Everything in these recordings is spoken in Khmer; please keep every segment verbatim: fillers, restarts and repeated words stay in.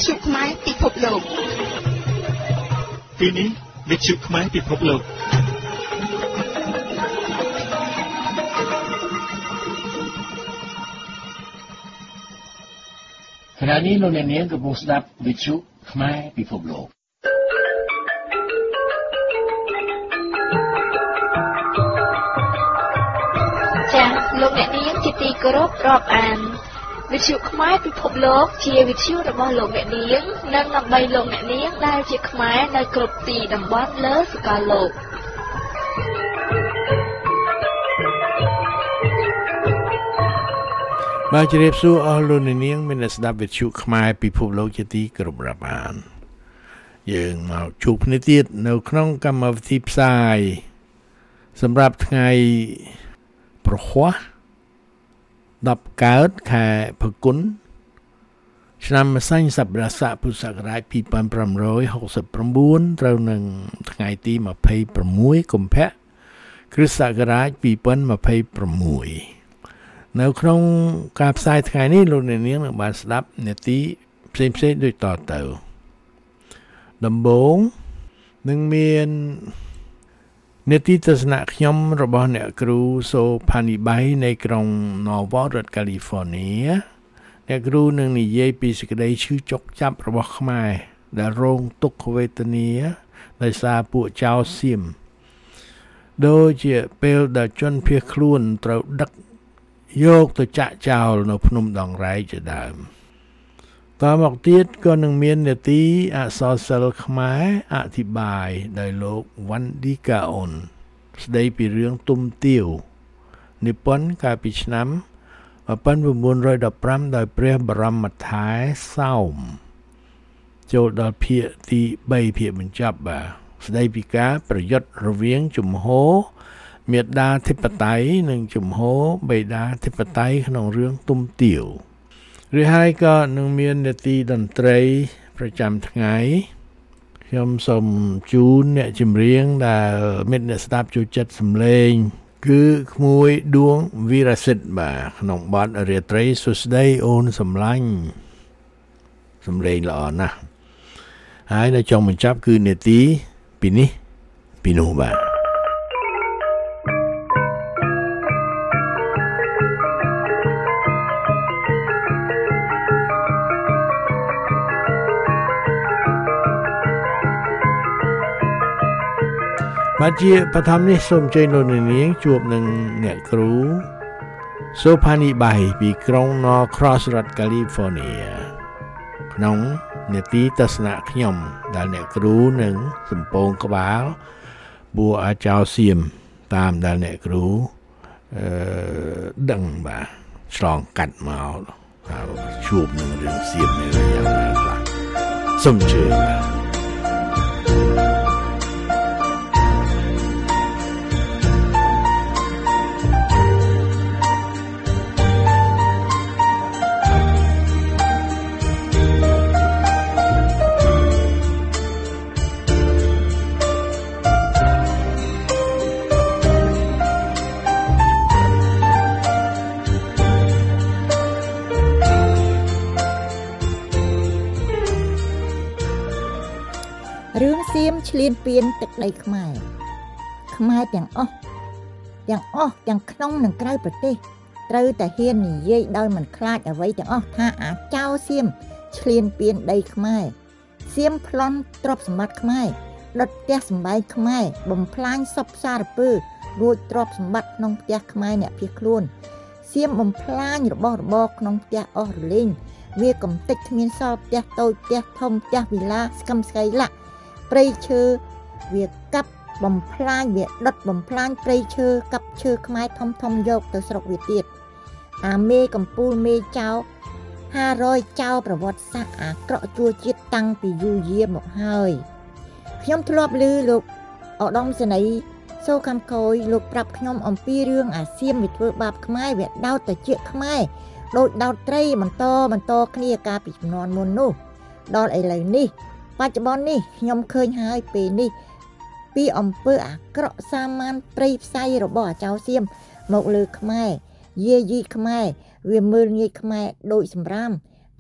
ទ្យុខ្មែរពិភពលោកទីនេះវិទ្យុខ្មែរពិភពលោកខណៈនេះលោកអ្នកនាងកំពុងស្ដាប់វិទ្យុខ្មែរពិភពលោកចា៎លោកអ្នកនាងជាទីគោរពរាប់អានវិទ្យុខ្មែរពិភពលោកជាវិទ្យុរបស់លោកអ្នកនាងនិងដើម្បីលោកអ្នកនាងដែលជាខ្មែរនៅគ្រប់ទីតំបន់លើសកលលោកបាទជម្រាបសួរអស់លោកអ្នកនាងមានស្ដាប់វិទ្យុខ្មែរពិភពលោកជាទីគោរពរាប់អានយើងមកជួបគ្នាទៀតនៅក្នុងកម្មវិធីផ្សាយសម្រាប់ថ្ងៃប្រហ័សដប់កើតខែផល្គុនឆ្នាំម្សាញ់សប្បុរស័កពុទ្ធសករាជពីរពាន់ប្រាំរយហកសិបប្រាំបួនត្រូវនឹងថ្ងៃទីម្ភៃប្រាំមួយកុម្ភៈគ្រិស្តសករាជពីរពាន់ម្ភៃប្រាំមួយនៅក្នុងការផ្សាយថ្ងៃនេះលោកអ្នកនាងនឹងបានស្ដាប់នាទីផ្សេងៗដូចតទៅដំបូងនឹងមាននាទីទស្សនៈខ្ញុំរបស់អ្នកគ្រូសូផានីបៃនៃក្រុង Norwalk រដ្ឋ California អ្នកគ្រូនឹងនិយាយពីសេចក្តីឈឺចុកចាប់របស់ខ្មែរដែលរងទុក្ខវេទនាដោយសារពួកចៅសៀមដូចជាពេលដែលជនភៀសខ្លួនត្រូវដឹកយកទៅចាក់ចោលនៅភ្នំដងរែកជាដើមតមកទៀតក៏នឹងមាននាទីអក្សរសិល្ប៍ខ្មែរអធិប្បាយដោយលោកវ៉ាន់ឌីកាអូនស្ដីពីរឿងទុំទាវនិពន្ធកាលពីឆ្នាំmột nghìn chín trăm mười lămដោយព្រះបរមថែសោមចូលដល់ភាគទីបីភាគបញ្ចប់បាទស្ដីពីការប្រយុទ្ធរវាងជំហរមេដាធិបតេយ្យនិងជំហរបេដាធិបតេយ្យក្នុងរឿងទុំទាវឬហើយក៏នឹងមាននាទីតន្ត្រីប្រចាំថ្ងៃខ្ញុំសូមជូនអ្នកចម្រៀងដែលមិត្តអ្នកស្ដាប់ចូលចិត្តសំឡេងគឺក្មួយដួងវីរសិទ្ធបាទក្នុងបទរាត្រីសួស្ដីអូនសំឡាញ់សំឡេងល្អណាស់ហើយនៅចុងបញ្ចប់គឺនាទីពីនេះពីនោះបាទបាទជាបឋមនេះសូមអញ្ជើញលោកអ្នកនាងជួបនឹងអ្នកគ្រូសូផានីបៃពីក្រុង Norcross រដ្ឋ California ក្នុងនាទីទស្សនៈខ្ញុំដែលអ្នកគ្រូនឹងសំពងក្បាលបួអាចោសៀមតាមដែលអ្នកគ្រូអឺដឹងបាទឆ្លងកាត់មកហើយជួបនឹងរឿងសៀមនេះយ៉ាងណាខ្លះសូមអញ្ជើញបាទរឿងសៀមឈ្លានពានទឹកដីខ្មែរខ្មែរទាំងអស់ទាំងអស់ទាំងក្នុងនិងក្រៅប្រទេសត្រូវតែហ៊ាននិយាយដោយមិនខ្លាចអ្វីទាំងអស់ថាអាចោសៀមឈ្លានពានដីខ្មែរសៀមប្លន់ទ្រព្យសម្បត្តិខ្មែរដុតផ្ទះសម្បែងខ្មែរបំផ្លាញសពសារពើរួចទ្រព្យសម្បត្តិក្នុងផ្ទះខ្មែរអ្នកភៀសខ្លួនសៀមបំផ្លាញរបស់របរក្នុងផ្ទះអស់រលែងវាកំទេចគ្មានសល់ផ្ទះតូចផ្ទះធំផ្ទះវិឡាស្កឹមស្កៃឡាក់ព្រៃឈើវាកាប់បំផ្លាញវាដុតបំផ្លាញព្រៃឈើកាប់ឈើខ្មែរធំធំយកទៅស្រុកវាទៀតអាមេកំពូលមេចៅห้าร้อยចៅប្រវត្តិសាស្ត្រអាក្រក់ជួជាតិតាំងពីយូរយារមកហើយខ្ញុំធ្លាប់ឮលោកឧត្តមសេនីយ៍សូកំកយលោកប្រាប់ខ្ញុំអំពីរឿងអាសៀមវាធ្វើបាបខ្មែរវាដោតតាជាខ្មែរដូចដោតត្រីបន្តបន្តគ្នាកាលពីជំនាន់មុននោះដល់ឥឡូវនេះបច្ចុប្បន្ននេះខ្ញុំឃើញហើយពេលនេះពីអំពើអាក្រក់សាមានព្រៃផ្សៃរបស់អាចៅសៀមមកលើខ្មែរយាយីខ្មែរវាមើលងាយខ្មែរដូចសម្រាម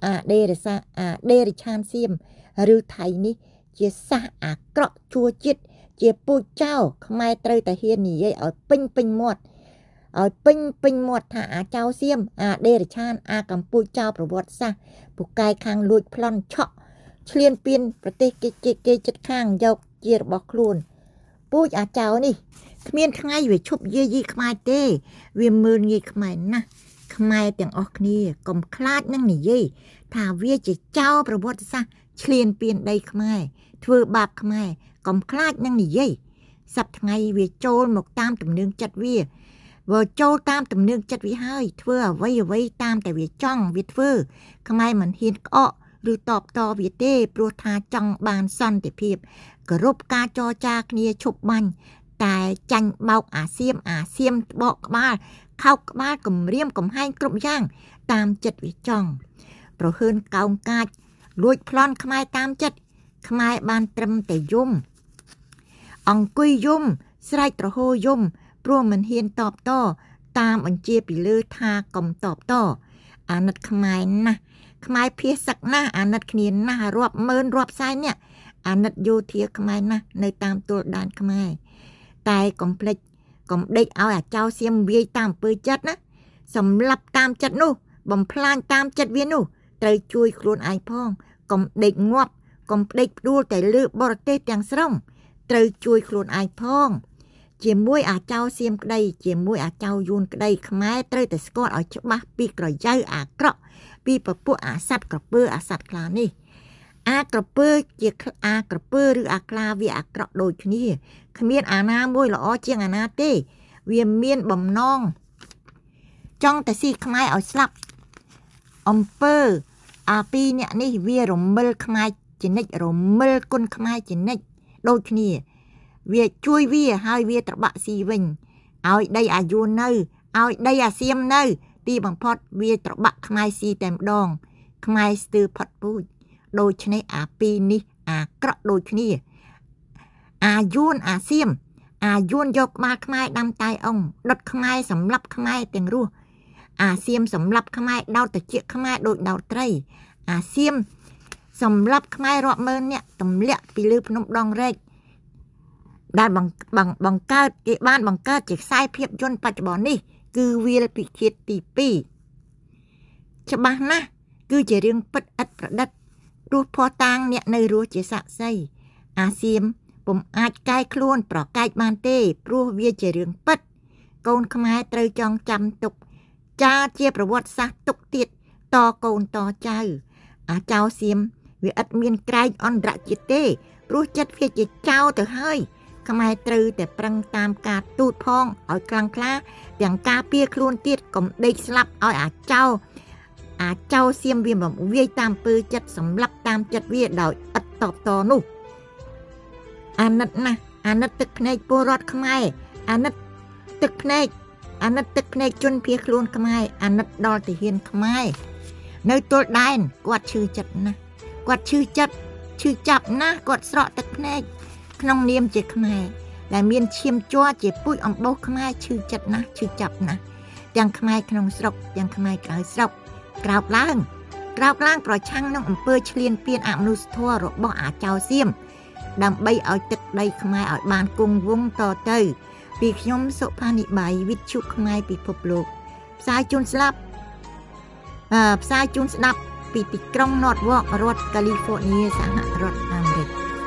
អាដេរិសាអាដេរិឆានសៀមឬថៃនេះជាសាសអាក្រក់ជួជាតិជាពូជចៅខ្មែរត្រូវតែហ៊ាននិយាយឲ្យពេញពេញមាត់ឲ្យពេញពេញមាត់ថាអាចៅសៀមអាដេរិឆានអាកម្ពុជាចៅប្រវត្តិសាស្ត្រពូកែខាងលួចប្លន់ឆក់ឈ្លានពានប្រទេសគេគេចិត្តខាងយកជារបស់ខ្លួនពូជអាចៅនេះគ្មានថ្ងៃវាឈប់យាយីខ្មែរទេវាមើលងាយខ្មែរណាស់ខ្មែរទាំងអស់គ្នាកុំខ្លាចនឹងនិយាយថាវាជាចៅប្រវត្តិសាស្ត្រឈ្លានពានដីខ្មែរធ្វើបាបខ្មែរកុំខ្លាចនឹងនិយាយសប្តាហ៍ថ្ងៃវាចូលមកតាមទំនើងចិត្តវាវាចូលតាមទំនើងចិត្តវាហើយធ្វើអ្វីអ្វីតាមតែវាចង់វាធ្វើខ្មែរមិនហ៊ានក្អកឬតបតវាទេព្រោះថាចង់បានសន្តិភាពគោរពការចរចាគ្នាឈប់បាញ់តែចាញ់បោកអាសៀមអាសៀមបកក្បាលខោកក្បាលគំរាមកំហែងគ្រប់យ៉ាងតាមចិត្តវាចង់ប្រហើនកោងកាចលួចប្លន់ខ្មែរតាមចិត្តខ្មែរបានត្រឹមតែយំអង្គុយយំស្រែកទ្រហោយំព្រោះមិនហ៊ានតបតតាមបញ្ជាពីលើថាកុំតបតអាណិតខ្មែរណាស់ខ្មែរភៀសសឹកណាស់អាណិតគ្នាណាស់រាប់ម៉ឺនរាប់សែននេះអាណិតយោធាខ្មែរណាស់នៅតាមទល់ដែនខ្មែរតែកុំភ្លេចកុំដេកឲ្យអាចៅសៀមវាយតាមអំពើចិត្តណាសម្លាប់តាមចិត្តនោះបំផ្លាញតាមចិត្តវានោះត្រូវជួយខ្លួនឯងផងកុំដេកងាប់កុំដេកផ្ដួលតែលើបរទេសទាំងស្រុងត្រូវជួយខ្លួនឯងផងជាមួយអាចៅសៀមក្តីជាមួយអាចៅយួនក្តីខ្មែរត្រូវតែស្គាល់ឲ្យច្បាស់ពីក្រយៅអាក្រក់ពីពពួកអាសត្វក្រពើអាសត្វខ្លានេះអាក្រពើជាអាក្រពើឬអាខ្លាវាអាក្រក់ដូចគ្នាគ្មានអាណាមួយល្អជាងអាណាទេវាមានបំណងចង់តែស៊ីខ្មែរឲ្យស្លាប់អំពើអាពីរអ្នកនេះវារមិលខ្មែរជានិច្ចរមិលគុណខ្មែរជានិច្ចដូចគ្នាវាជួយវាហើយវាត្របាក់ស៊ីវិញឲ្យដីអាយួននៅឲ្យដីអាសៀមនៅទីបំផុតវាត្របាក់ខ្មែរស៊ីតែម្ដងខ្មែរស្ទើរផុតពូជដូច្នេះអាពីរនេះអាក្រក់ដូចគ្នាអាយួនអាសៀមអាយួនយកក្បាលខ្មែរដាំតែអង្គដុតខ្មែរសម្លាប់ខ្មែរទាំងរស់អាសៀមសម្លាប់ខ្មែរដោតតិចខ្មែរដូចដោតត្រីអាសៀមសម្លាប់ខ្មែររាប់ម៉ឺននាក់ទម្លាក់ពីលើភ្នំដងរែកដែលបង្បង្កើតគេបានបង្កើតជាខ្សែភាពយន្តបច្ចុប្បន្ននេះគឺវាលពិឃាតទីពីរច្បាស់ណាស់គឺជារឿងពិតឥតប្រឌិតរស់ភ័ស្តុតាងអ្នកនៅរស់ជាសាក្សីអាសៀមពុំអាចកែខ្លួនប្រកែកបានទេព្រោះវាជារឿងពិតកូនខ្មែរត្រូវចងចាំទុកចាជាប្រវត្តិសាស្ត្រទុកទៀតតកូនតចៅអាចៅសៀមវាឥតមានក្រែងអន្តរជាតិទេព្រោះចិត្តវាជាចៅទៅហើយខ្មែរត្រូវតែប្រឹងតាមការទូតផងឲ្យខ្លាំងក្លាទាំងការពារខ្លួនទៀតកុំដេកស្លាប់ឲ្យអាចៅអាចៅសៀមវាមកវាយតាមពើចិត្តសម្លាប់តាមចិត្តវាដោយឥតតបតនោះអាណិតណាស់អាណិតទឹកភ្នែកពលរដ្ឋខ្មែរអាណិតទឹកភ្នែកអាណិតទឹកភ្នែកជនភៀសខ្លួនខ្មែរអាណិតដល់ទាហានខ្មែរនៅទល់ដែនគាត់ឈឺចិត្តណាស់គាត់ឈឺចិត្តឈឺចាប់ណាស់គាត់ស្រក់ទឹកភ្នែកក្នុងនាមជាខ្មែរដែលមានឈាមជ័រជាពូជអំបោសខ្មែរឈឺចិត្តណាស់ឈឺចាប់ណាស់ទាំងខ្មែរក្នុងស្រុកទាំងខ្មែរក្រៅស្រុកក្រោកឡើងក្រោកឡើងប្រឆាំងនឹងអំពើឈ្លានពានអមនុស្សធម៌របស់អាចៅសៀមដើម្បីឲ្យទឹកដីខ្មែរឲ្យបានគង់វង្សតទៅពីខ្ញុំសុផានិបាយវិទ្យុខ្មែរពិភពលោកផ្សាយជូនស្លាប់អឺផ្សាយជូនស្ដាប់ពីទីក្រុង Norwalk រដ្ឋ California សហរដ្ឋអាមេរិក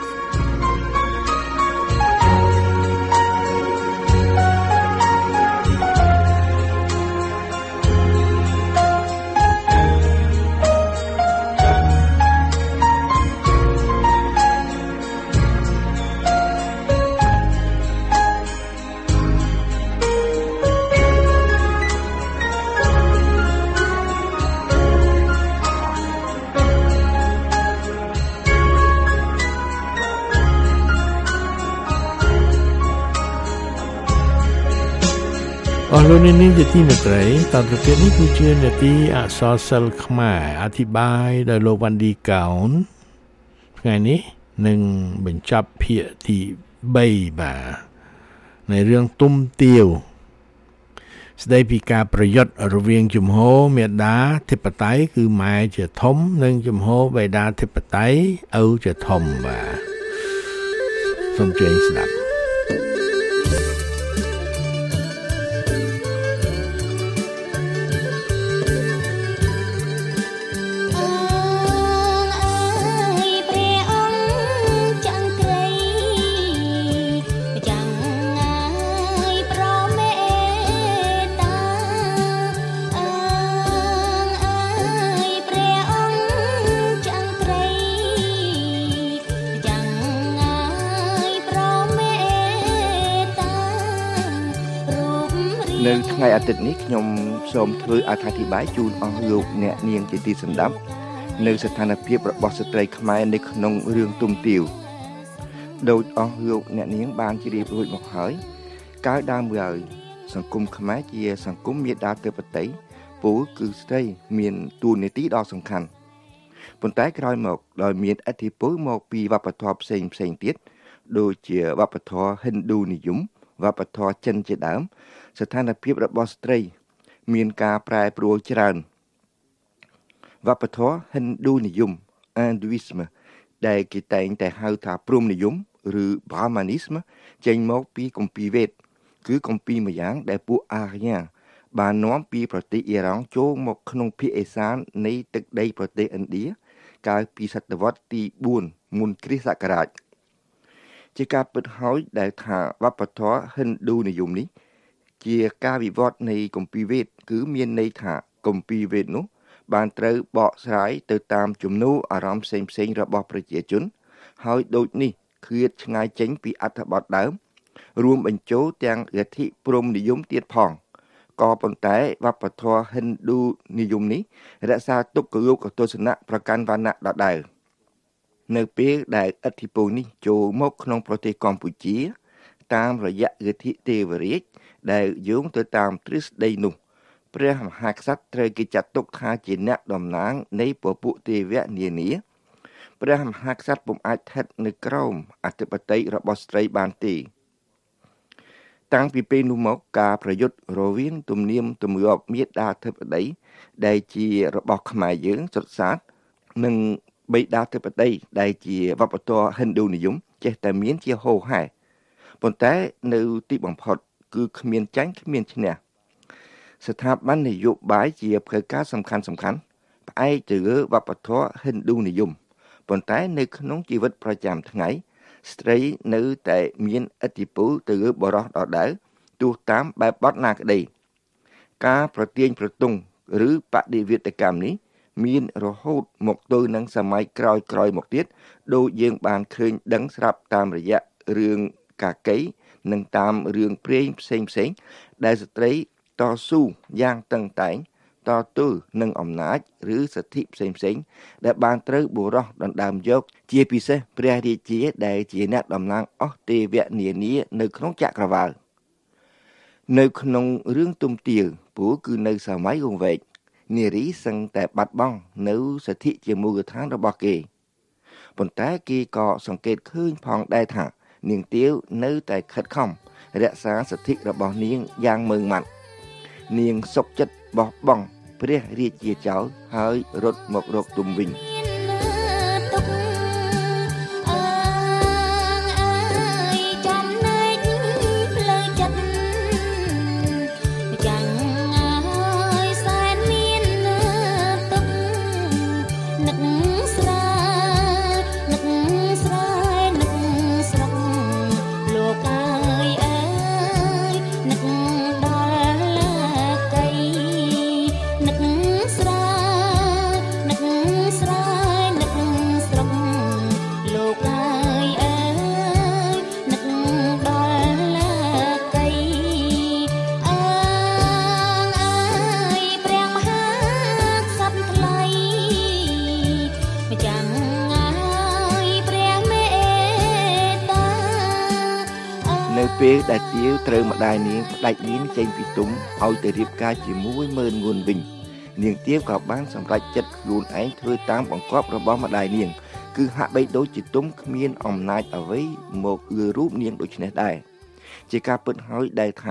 អស់លោកអ្នកនាងជាទីមេត្រីតទៅទៀតនេះគឺជានាទីអក្សរសិល្ប៍ខ្មែរអធិប្បាយដោយលោកវ៉ាន់ឌីកោនថ្ងៃនេះនឹងបញ្ចប់ភាគទី3បាទនៃរឿងទុំទាវស្ដីពីការប្រយុទ្ធរវាងជំហរមេដាធិបតេយ្យគឺម៉ែជាធំនិងជំហរបេដាធិបតេយ្យឪជាធំបាទសូមជើញស្ដាប់នៅថ្ងៃអាទិត្យនេះខ្ញុំសូមធ្វើអត្ថាធិប្បាយជូនអស់លោកអ្នកនាងជាទីសន្តាប់នៅស្ថានភាពរបស់ស្ត្រីខ្មែរនៅក្នុងរឿងទុំទាវដោយអស់លោកអ្នកនាងបានជ្រាបរួចមកហើយកាលដើមឡើយសង្គមខ្មែរជាសង្គមមេដាធិបតេយ្យពលគឺស្ត្រីមានតួនាទីដ៏សំខាន់ប៉ុន្តែក្រោយមកដោយមានឥទ្ធិពលមកពីវប្បធម៌ផ្សេងផ្សេងទៀតដូចជាវប្បធម៌ហិណ្ឌូនិយមវប្បធម៌ចិនជាដើមស្ថានភាពរបស់ស្ត្រីមានការប្រែប្រួលច្រើនវប្បធម៌ហិណ្ឌូនិយម Hinduism ដែលគេតែងតែហៅថាព្រហ្មនិយមឬ Brahmanism ចេញមកពីគម្ពីរវេទគឺគម្ពីរម្យ៉ាងដែលពួកអារ្យបាននាំពីប្រទេសអ៊ីរ៉ង់ចូលមកក្នុងភាគឦសាននៃទឹកដីប្រទេសឥណ្ឌាកាលពីសតវត្សទីបួនមុនគ្រិស្តសករាជជាការពិតហើយដែលថាវប្បធម៌ហិណ្ឌូនិយមនេះជាការវិវត្តនៃគម្ពីរវេទគឺមានន័យថាគម្ពីរវេទនោះបានត្រូវបកស្រាយទៅតាមជំនួសអារម្មណ៍ផ្សេងៗរបស់ប្រជាជនហើយដូចនេះឃ្លាតឆ្ងាយចេញពីអត្ថបទដើមរួមបញ្ចូលទាំងលទ្ធិព្រហ្មនិយមទៀតផងក៏ប៉ុន្តែវប្បធម៌ហិណ្ឌូនិយមនេះរក្សាទុកលោកទស្សនៈប្រកាន់វណ្ណៈដដែលនៅពេលដែលឥទ្ធិពលនេះចូលមកក្នុងប្រទេសកម្ពុជាតាមរយៈលទ្ធិទេវរាជដែលយោងទៅតាមទ្រឹស្ដីនោះព្រះមហាក្សត្រត្រូវគេចាត់ទុកថាជាអ្នកតំណាងនៃពពួកទេវៈនានាព្រះមហាក្សត្រពុំអាចស្ថិតនៅក្រោមអធិបតេយ្យរបស់ស្ត្រីបានទេតាំងពីពេលនោះមកការប្រយុទ្ធរវាងទំនៀមទម្លាប់មាតាធិបតីដែលជារបស់ខ្មែរយើងសុទ្ធសាធនិងបិតាធិបតីដែលជាវប្បធម៌ហិណ្ឌូនិយមចេះតែមានជាហូរហែប៉ុន្តែនៅទីបំផុតគឺគ្មានចាញ់គ្មានឈ្នះស្ថាប័ននយោបាយជាផ្លូវការសំខាន់សំខាន់ផ្អែកទៅលើវប្បធម៌ហិណ្ឌូនិយមប៉ុន្តែនៅក្នុងជីវិតប្រចាំថ្ងៃស្ត្រីនៅតែមានឥទ្ធិពលទៅលើបុរសដដែលទោះតាមបែបបទណាក្តីការប្រទាញប្រទង់ឬបដិវេតកម្មនេះមានរហូតមកទៅនឹងសម័យក្រោយក្រោយមកទៀតដូចយើងបានឃើញដឹងស្រាប់តាមរយៈរឿងកាកីនិងតាមរឿងព្រេងផ្សេងផ្សេងដែលស្ត្រីតស៊ូយ៉ាងតឹងតែងតទល់នឹងអំណាចឬសិទ្ធិផ្សេងផ្សេងដែលបានត្រូវបុរសដណ្ដើមយកជាពិសេសព្រះរាជាដែលជាអ្នកតំណាងអស់ទេវៈនានានៅក្នុងចក្រវាឡនៅក្នុងរឿងទុំទាវព្រោះគឺនៅសម័យរង្វែកនារីសឹងតែបាត់បង់នៅសិទ្ធិជាមូលដ្ឋានរបស់គេប៉ុន្តែគេក៏សង្កេតឃើញផងដែរថានាងទាវនៅតែខិតខំរក្សាសិទ្ធិរបស់នាងយ៉ាងម៉ឺងម៉ាត់នាងសុខចិត្តបោះបង់ព្រះរាជាចោលហើយរត់មករកទុំវិញពេលដែលទាវត្រូវម្ដាយនាងផ្ដាច់នាងចេញពីទុំឲ្យទៅរៀបការជាមួយម៉ឺនងួនវិញនាងទាវក៏បានសម្រេចចិត្តខ្លួនឯងធ្វើតាមបង្គាប់របស់ម្ដាយនាងគឺហាក់បីដូចជាទុំគ្មានអំណាចអ្វីមកលើរូបនាងដូច្នេះដែរជាការពិតហើយដែលថា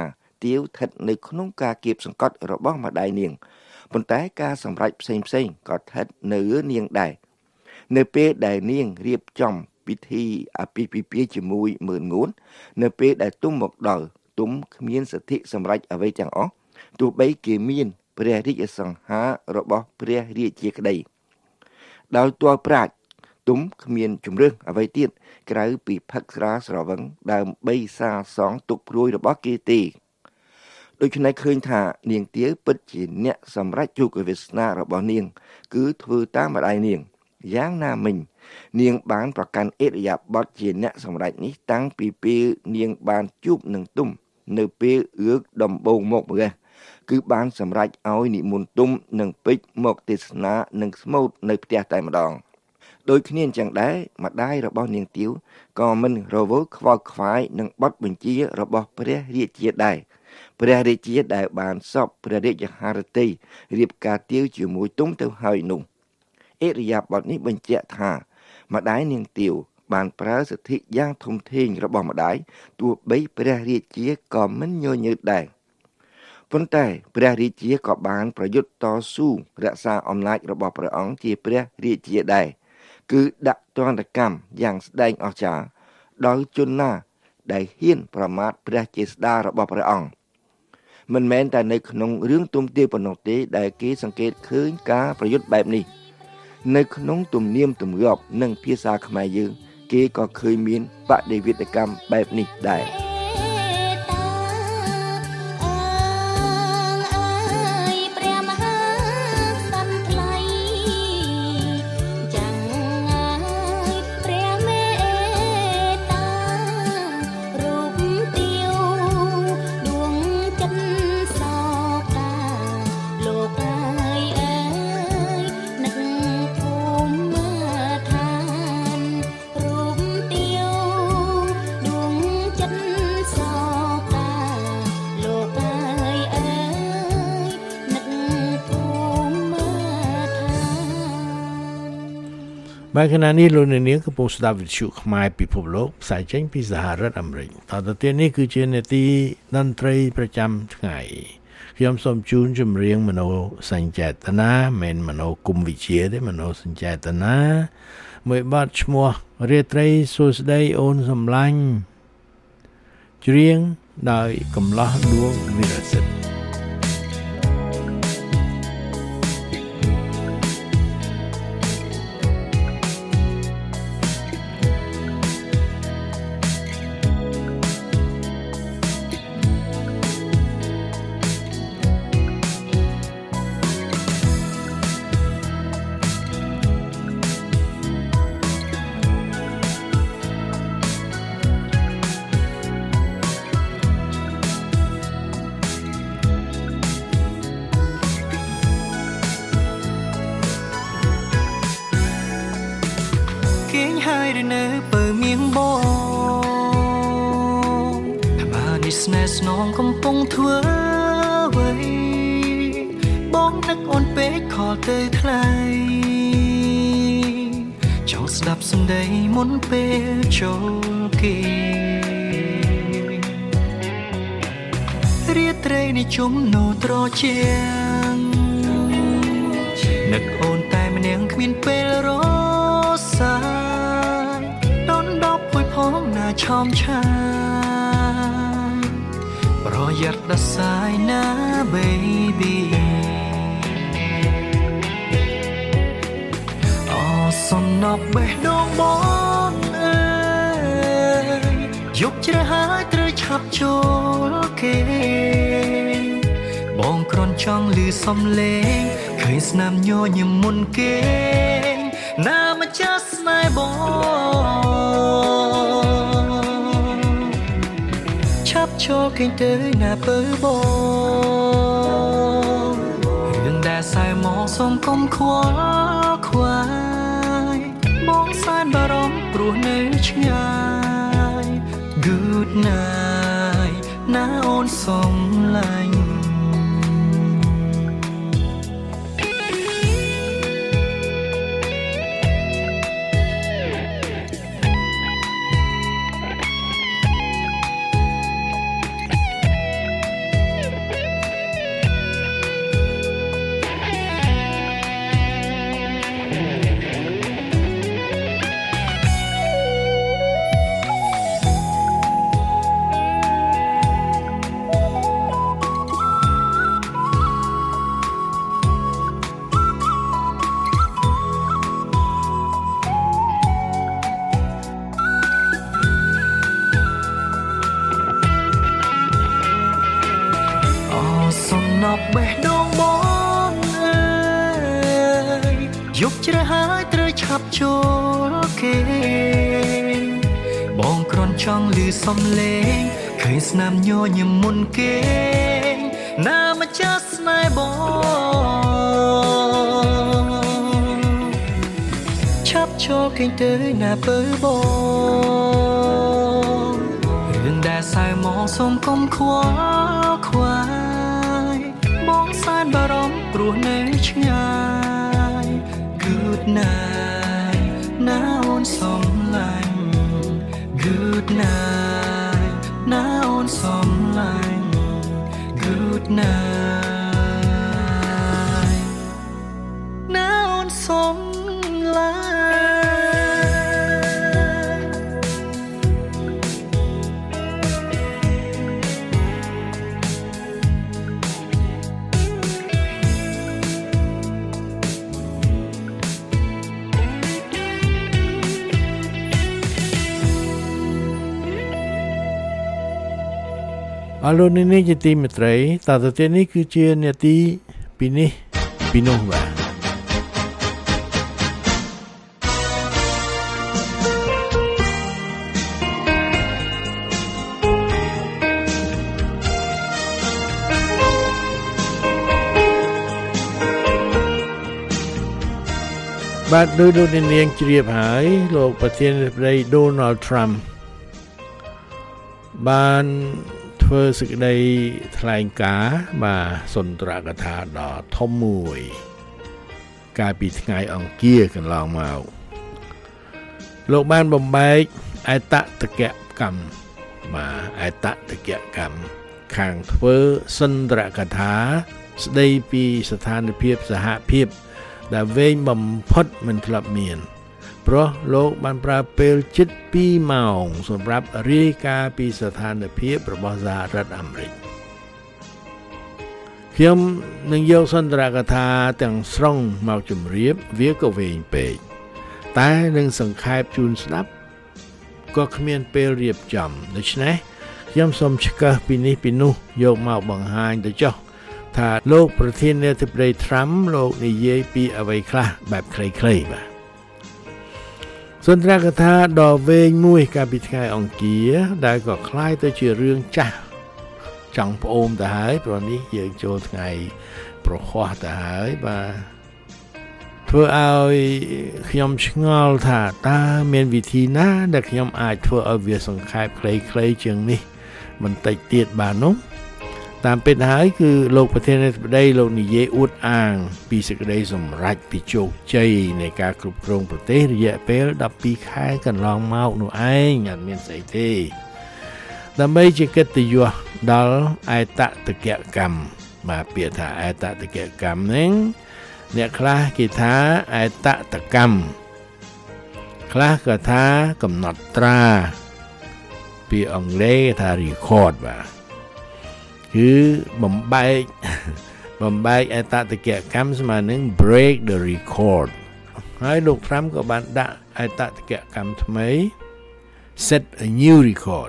ទាវស្ថិតនៅក្នុងការគៀបសង្កត់របស់ម្ដាយនាងប៉ុន្តែការសម្រេចផ្សេងផ្សេងក៏ស្ថិតនៅនាងដែរនៅពេលដែលនាងរៀបចំពិធីអាពាហ៍ពិពាហ៍ជាមួយមើលងួននៅពេលដែលទុំមកដល់ទុំគ្មានសិទ្ធិសម្រេចអ្វីទាំងអស់ទោះបីគេមានព្រះរាជសង្ហារបស់ព្រះរាជាក្តីដោយទាល់ប្រាជ្ញទុំគ្មានជំរឿសអ្វីទៀតក្រៅពីផឹកស្រាស្រវឹងដើម្បីសាសងទុកព្រួយរបស់គេទេដូច្នេះឃើញថានាងទាវពិតជាអ្នកសម្រេចជោគវាសនារបស់នាងគឺធ្វើតាមម្ដាយនាងយ៉ាងណាមិញនាងបានប្រកាន់ឥរិយាបថជាអ្នកសម្រេចនេះតាំងពីពេលនាងបានជួបនឹងទុំនៅពេលរឿងដំបូងមកម្លេះគឺបានសម្រេចឲ្យនិមន្តទុំនិងពេជ្រមកទេសនានិងស្មូតនៅផ្ទះតែម្ដងដោយគ្នាអញ្ចឹងដែរម្ដាយរបស់នាងទាវក៏មិនរវល់ខ្វល់ខ្វាយនឹងបទបញ្ជារបស់ព្រះរាជាដែរព្រះរាជាដែលបានសពព្រះរាជហឫទ័យរៀបការទាវជាមួយទុំទៅហើយនោះឥរិយាបថនេះបញ្ជាក់ថាម្ដាយនាងទាវបានប្រើសិទ្ធិយ៉ាងធំធេងរបស់ម្ដាយទោះបីព្រះរាជាក៏មិនញញើតដែរប៉ុន្តែព្រះរាជាក៏បានប្រយុទ្ធតស៊ូរក្សាអំណាចរបស់ព្រះអង្គជាព្រះរាជាដែរគឺដាក់ទណ្ឌកម្មយ៉ាងស្ដែងអស្ចារ្យដោយជនណាដែលហ៊ានប្រមាថព្រះជាស្ដារបស់ព្រះអង្គមិនមែនតែនៅក្នុងរឿងទុំទាវប៉ុណ្ណោះទេដែលគេសង្កេតឃើញការប្រយុទ្ធបែបនេះនៅក្នុងទំនៀមទម្លាប់និងភាសាខ្មែរយើងគេក៏ឃើញមានបដិវេដកម្មបែបនេះដែរបាទខណៈនេះលោកអ្នកនាងកំពុងស្ដាប់វិទ្យុខ្មែរពិភពលោកផ្សាយចេញពីសហរដ្ឋអាមេរិកតទៅទៀតនេះគឺជានាទីតន្ត្រីប្រចាំថ្ងៃខ្ញុំសូមជូនចម្រៀងមនោសញ្ចេតនាមិនមនោគមវិជ្ជាទេមនោសញ្ចេតនាមួយបទឈ្មោះរាត្រីសួស្ដីអូនសំឡាញ់ច្រៀងដោយកំឡោះដួងវិរសិទ្ធស្នងកំពុងធ្វើអ្វីបងនឹកអូនពេកខលទៅថ្លៃចង់ស្ដាប់សំដីមុនពេលចូលគេរាត្រីនេះជុំនោត្រជាងនឹកអូនតែម្នាក់គ្មានពេលរសាយដនដប់ពួយផងណាឆោមឆាប្រយ័ត្នដាសាយណា baby អសំណប់បេះដូងបងអើយយប់ជ្រះហើយត្រូវឆាប់ចូលគេបងគ្រាន់ចង់ឮសំឡេងឃើញស្នាមញញឹមមុនគេណាម្ចាស់ស្នេហ៍បងឆាប់ចូលគេទៅណាពើបងរឿងដែលសែមកសុំកុំខ្វល់ខ្វាយបងសែនបារម្ភព្រោះនៅឆ្ងាយ Good night ណាអូនសំឡាញ់ចូលគេបងគ្រាន់ចង់ឮសំឡេងឃើញស្នាមញញឹមមុនគេណាម្ចាស់ស្នេហ៍បងឆាប់ចូលគេទៅណាពើបងរឿងដែលសៅមកសូមកុំខ្វល់ខ្វាយបងសែនបារម្ភព្រោះនៅឆ្ងាយ Good night ណាអូនសំឡាញ់ Good night ណាអូនសំឡាញ់ Good night ណាអូនសំឡាញ់អរលោកអ្នកនាងជាទីមេត្រីតទៅទៀតនេះគឺជានាទីពីនេះពីនោះបាទបាទដោយលោកអ្នកនាងជ្រាបហើយលោកប្រធានាធិបតី Donald Trump បានធ្វើសេចក្តីថ្លែងការណ៍បាទសុន្ទរកថាដ៏ធំមួយកាលពីថ្ងៃអង្គារកន្លងមកលោកបានបំបែកអតតកកម្មបាទអតតកកម្មខាងធ្វើសុន្ទរកថាស្ដីពីស្ថានភាពសហភាពដែលវែងបំផុតមិនធ្លាប់មានព្រោះលោកបានប្រើពេលជិតពីរម៉ោងសម្រាប់រាយការណ៍ពីស្ថានភាពរបស់សហរដ្ឋអាមេរិកខ្ញុំនឹងយកសន្ទរកថាទាំងស្រុងមកជម្រាបវាក៏វែងពេកតែនឹងសង្ខេបជូនស្ដាប់ក៏គ្មានពេលរៀបចំដូច្នេះខ្ញុំសូមឆ្កឹះពីនេះពីនោះយកមកបង្ហាញទៅចុះថាលោកប្រធានាធិបតី Trump លោកនិយាយពីអ្វីខ្លះបែបខ្លីៗបាទសុន្ទរកថាដ៏វែងមួយកាលពីថ្ងៃអង្គារដែលក៏คล้ายទៅជារឿងចាស់ចង់ប្អូនទៅហើយព្រោះនេះយើងចូលថ្ងៃប្រហ័សទៅហើយបាទធ្វើឲ្យខ្ញុំឆ្ងល់ថាតើមានវិធីណាដែលខ្ញុំអាចធ្វើឲ្យវាសង្ខេបខ្លីៗជាងនេះបន្តិចទៀតបាននោះតាមពិតហើយគឺលោកប្រធានាធិបតីលោកនិយាយអួតអាងពីសេចក្តីសម្រេចពីជោគជ័យនៃការគ្រប់គ្រងប្រទេសរយៈពេលដប់ពីរខែកន្លងមកនោះឯងអត់មានស្អីទេដើម្បីជាកិត្តិយសដល់អតតកកម្មបាទពាក្យថាអតតកកម្មហ្នឹងអ្នកខ្លះគេថាអតតកម្មខ្លះក៏ថាកំណត់ត្រាពីអង់គ្លេសថា record បាទគឺបំបែកបំបែកអតតកកម្មស្មើនឹង break the record ហើយលោក Trump ក៏បានដាក់អតតកកម្មថ្មី set a new record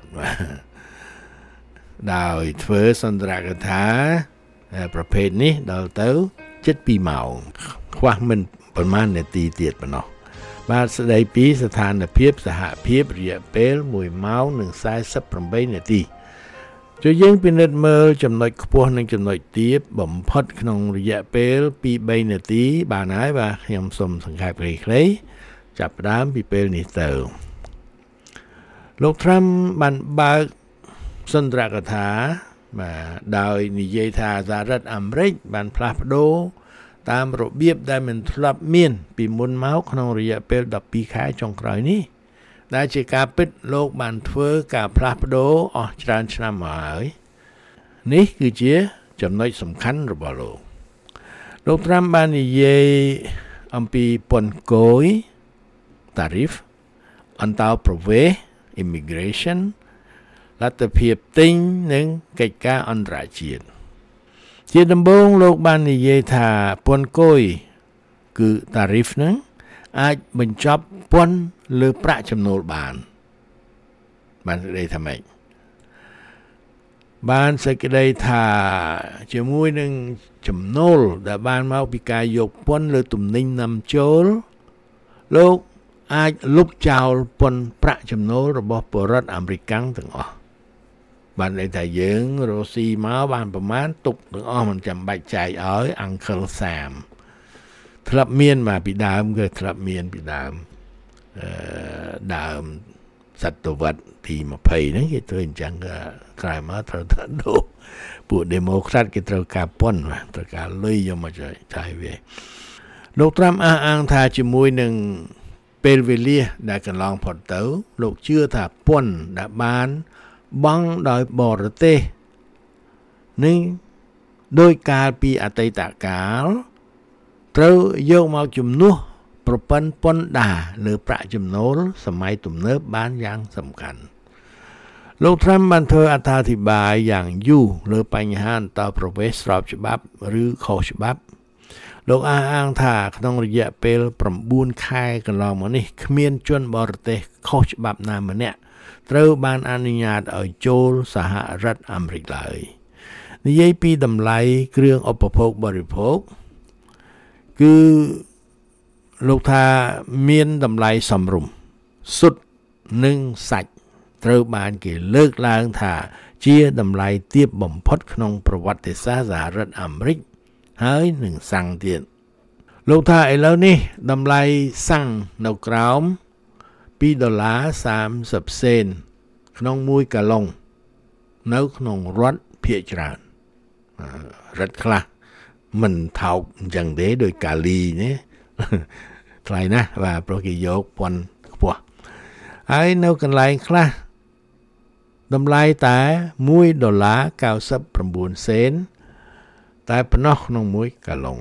ដោយធ្វើសន្ទរកថាប្រភេទនេះដល់ទៅជិតពីរម៉ោងខ្វះមិនប្រមាណនាទីទៀតប៉ុណ្ណោះបាទស្ដីពីស្ថានភាពសហភាពរយៈពេលមួយម៉ោងនិងសែសិបប្រាំបីនាទីចូលយើងពិនិត្យមើលចំណុចខ្ពស់និងចំណុចទាបបំផុតក្នុងរយៈពេលពីរបីនាទីបានហើយបាទខ្ញុំសូមសង្ខេបខ្លីៗចាប់ផ្ដើមពីពេលនេះទៅលោក Trump បានបើកសន្ទរកថាបាទដោយនិយាយថាសហរដ្ឋអាមេរិកបានផ្លាស់ប្ដូរតាមរបៀបដែលមិនធ្លាប់មានពីមុនមកក្នុងរយៈពេលដប់ពីរខែចុងក្រោយនេះដែលជាការពិតលោកបានធ្វើការផ្លាស់ប្ដូរអស់ច្រើនឆ្នាំមកហើយនេះគឺជាចំណុចសំខាន់របស់លោកលោក Trump បាននិយាយអំពីពន្ធគយ tariff អន្តោប្រវេសន៍ immigration លទ្ធភាពទិញនិងកិច្ចការអន្តរជាតិជាដំបូងលោកបាននិយាយថាពន្ធគយគឺ tariff ហ្នឹងអាចបញ្ចប់ពន្ធលើប្រាក់ចំណូលបានបានសេចក្តីថាម៉េចបានសេចក្តីថាជាមួយនឹងចំណូលដែលបានមកពីការយកពន្ធលើទំនិញនាំចូលលោកអាចលុបចោលពន្ធប្រាក់ចំណូលរបស់ពលរដ្ឋអាមេរិកទាំងអស់បានន័យថាយើងរស់ស៊ីមកបានប្រមាណទុកទាំងអស់មិនចាំបាច់ចាយឲ្យ Uncle Sam ធ្លាប់មានមកពីដើមគឺធ្លាប់មានពីដើមអឺដើមសតវត្សទីยี่สิบហ្នឹងគេធ្វើអញ្ចឹងក៏ក្រោយមកត្រូវថាដូរពួក Democrat គេត្រូវការពន្ធត្រូវការលុយយកមកចាយវាលោកត្រាំអះអាងថាជាមួយនឹងពេលវេលាដែលកន្លងផុតទៅលោកជឿថាពន្ធដែលបានបង់ដោយបរទេសនេះដោយកាលពីអតីតកាលត្រូវយកមកជំនួសប្រព័ន្ធពន្ធដារលើប្រាក់ចំណូលសម័យទំនើបបានយ៉ាងសំខាន់លោក Trump បានធ្វើអត្ថាធិប្បាយយ៉ាងយូរលើបញ្ហាអន្តរប្រវេសន៍ស្របច្បាប់ឬខុសច្បាប់លោកអះអាងថាក្នុងរយៈពេលnineខែកន្លងមកនេះគ្មានជនបរទេសខុសច្បាប់ណាម្នាក់ត្រូវបានអនុញ្ញាតឲ្យចូលសហរដ្ឋអាមេរិកឡើយនិយាយពីតម្លៃគ្រឿងឧបភោគបរិភោគគឺលោកថាមានតម្លៃសមរម្យសុទ្ធនិងសាច់ត្រូវបានគេលើកឡើងថាជាតម្លៃទាបបំផុតក្នុងប្រវត្តិសាស្ត្រសហរដ្ឋអាមេរិកហើយនឹងសាំងទៀតលោកថាឥឡូវនេះតម្លៃសាំងនៅក្រោមtwo dollars thirty centsក្នុងមួយកាឡុងនៅក្នុងរដ្ឋភាគច្រើនរដ្ឋខ្លះមិនថោកអញ្ចឹងទេដោយកាលីនេះថ្លៃណាស់បាទព្រោះគេយកពន្ធខ្ពស់ហើយនៅកន្លែងខ្លះតម្លៃតែ one dollar ninety-nine cents តែប៉ុណ្ណោះក្នុងមួយកាឡុង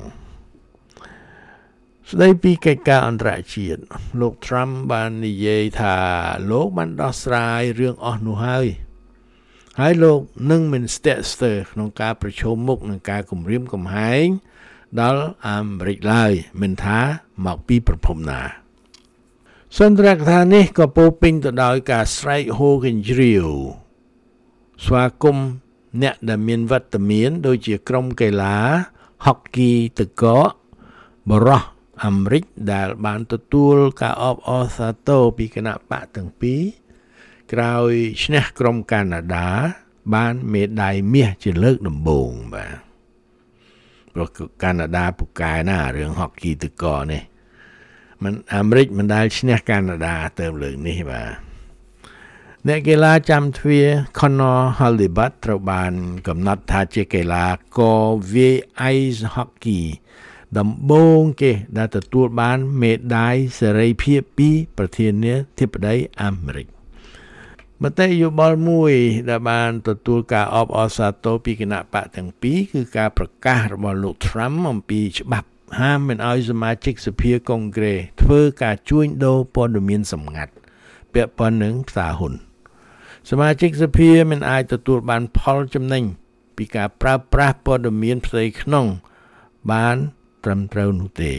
ស្ដីពីកិច្ចការអន្តរជាតិលោក Trump បាននិយាយថាលោកបានដោះស្រាយរឿងអស់នោះហើយហើយលោកនឹងមិនស្ទាក់ស្ទើរក្នុងការប្រជុំមុខនឹងការគំរាមកំហែងដល់អាមេរិកឡើយមិនថាមកពីប្រភពណាសន្ទរកថានេះក៏ពោពេញទៅដោយការស្រែកហូកញ្ជ្រៀវស្វាគមន៍អ្នកដែលមានវត្តមានដូចជាក្រុមកីឡាហុកគីទឹកកកបរោះអាមេរិកដែលបានទទួលការអបអរសាទរពីគណៈបកទាំងពីរក្រោយឈ្នះក្រុមកាណាដាបានមេដាយមាសជាលើកដំបូងបាទព្រោះកាណាដាពូកែណារឿងហុកគីទឹកកកនេះមិនអាមេរិកមិនដែលឈ្នះកាណាដាទៅលើកនេះបាទអ្នកកីឡាចាំទ្វារ Connor Halibutt ត្រូវបានកំណត់ថាជាកីឡាករវាយ Ice Hockey ដំបូងគេដែលទទួលបានមេដាយសេរីភាពពីប្រធានាធិបតីអាមេរិកមតិយោបល់មួយដែលបានទទួលការអបអរសាទរពីគណៈបកទាំងពីរគឺការប្រកាសរបស់លោក Trump អំពីច្បាប់ហាមមិនឲ្យសមាជិកសភាកុងក្រេសធ្វើការជួញដូរព័ត៌មានសម្ងាត់ពាក់ព័ន្ធនឹងផ្សារហ៊ុនសមាជិកសភាមិនអាចទទួលបានផលចំណេញពីការប្រើប្រាស់ព័ត៌មានផ្ទៃក្នុងបានត្រឹមត្រូវនោះទេ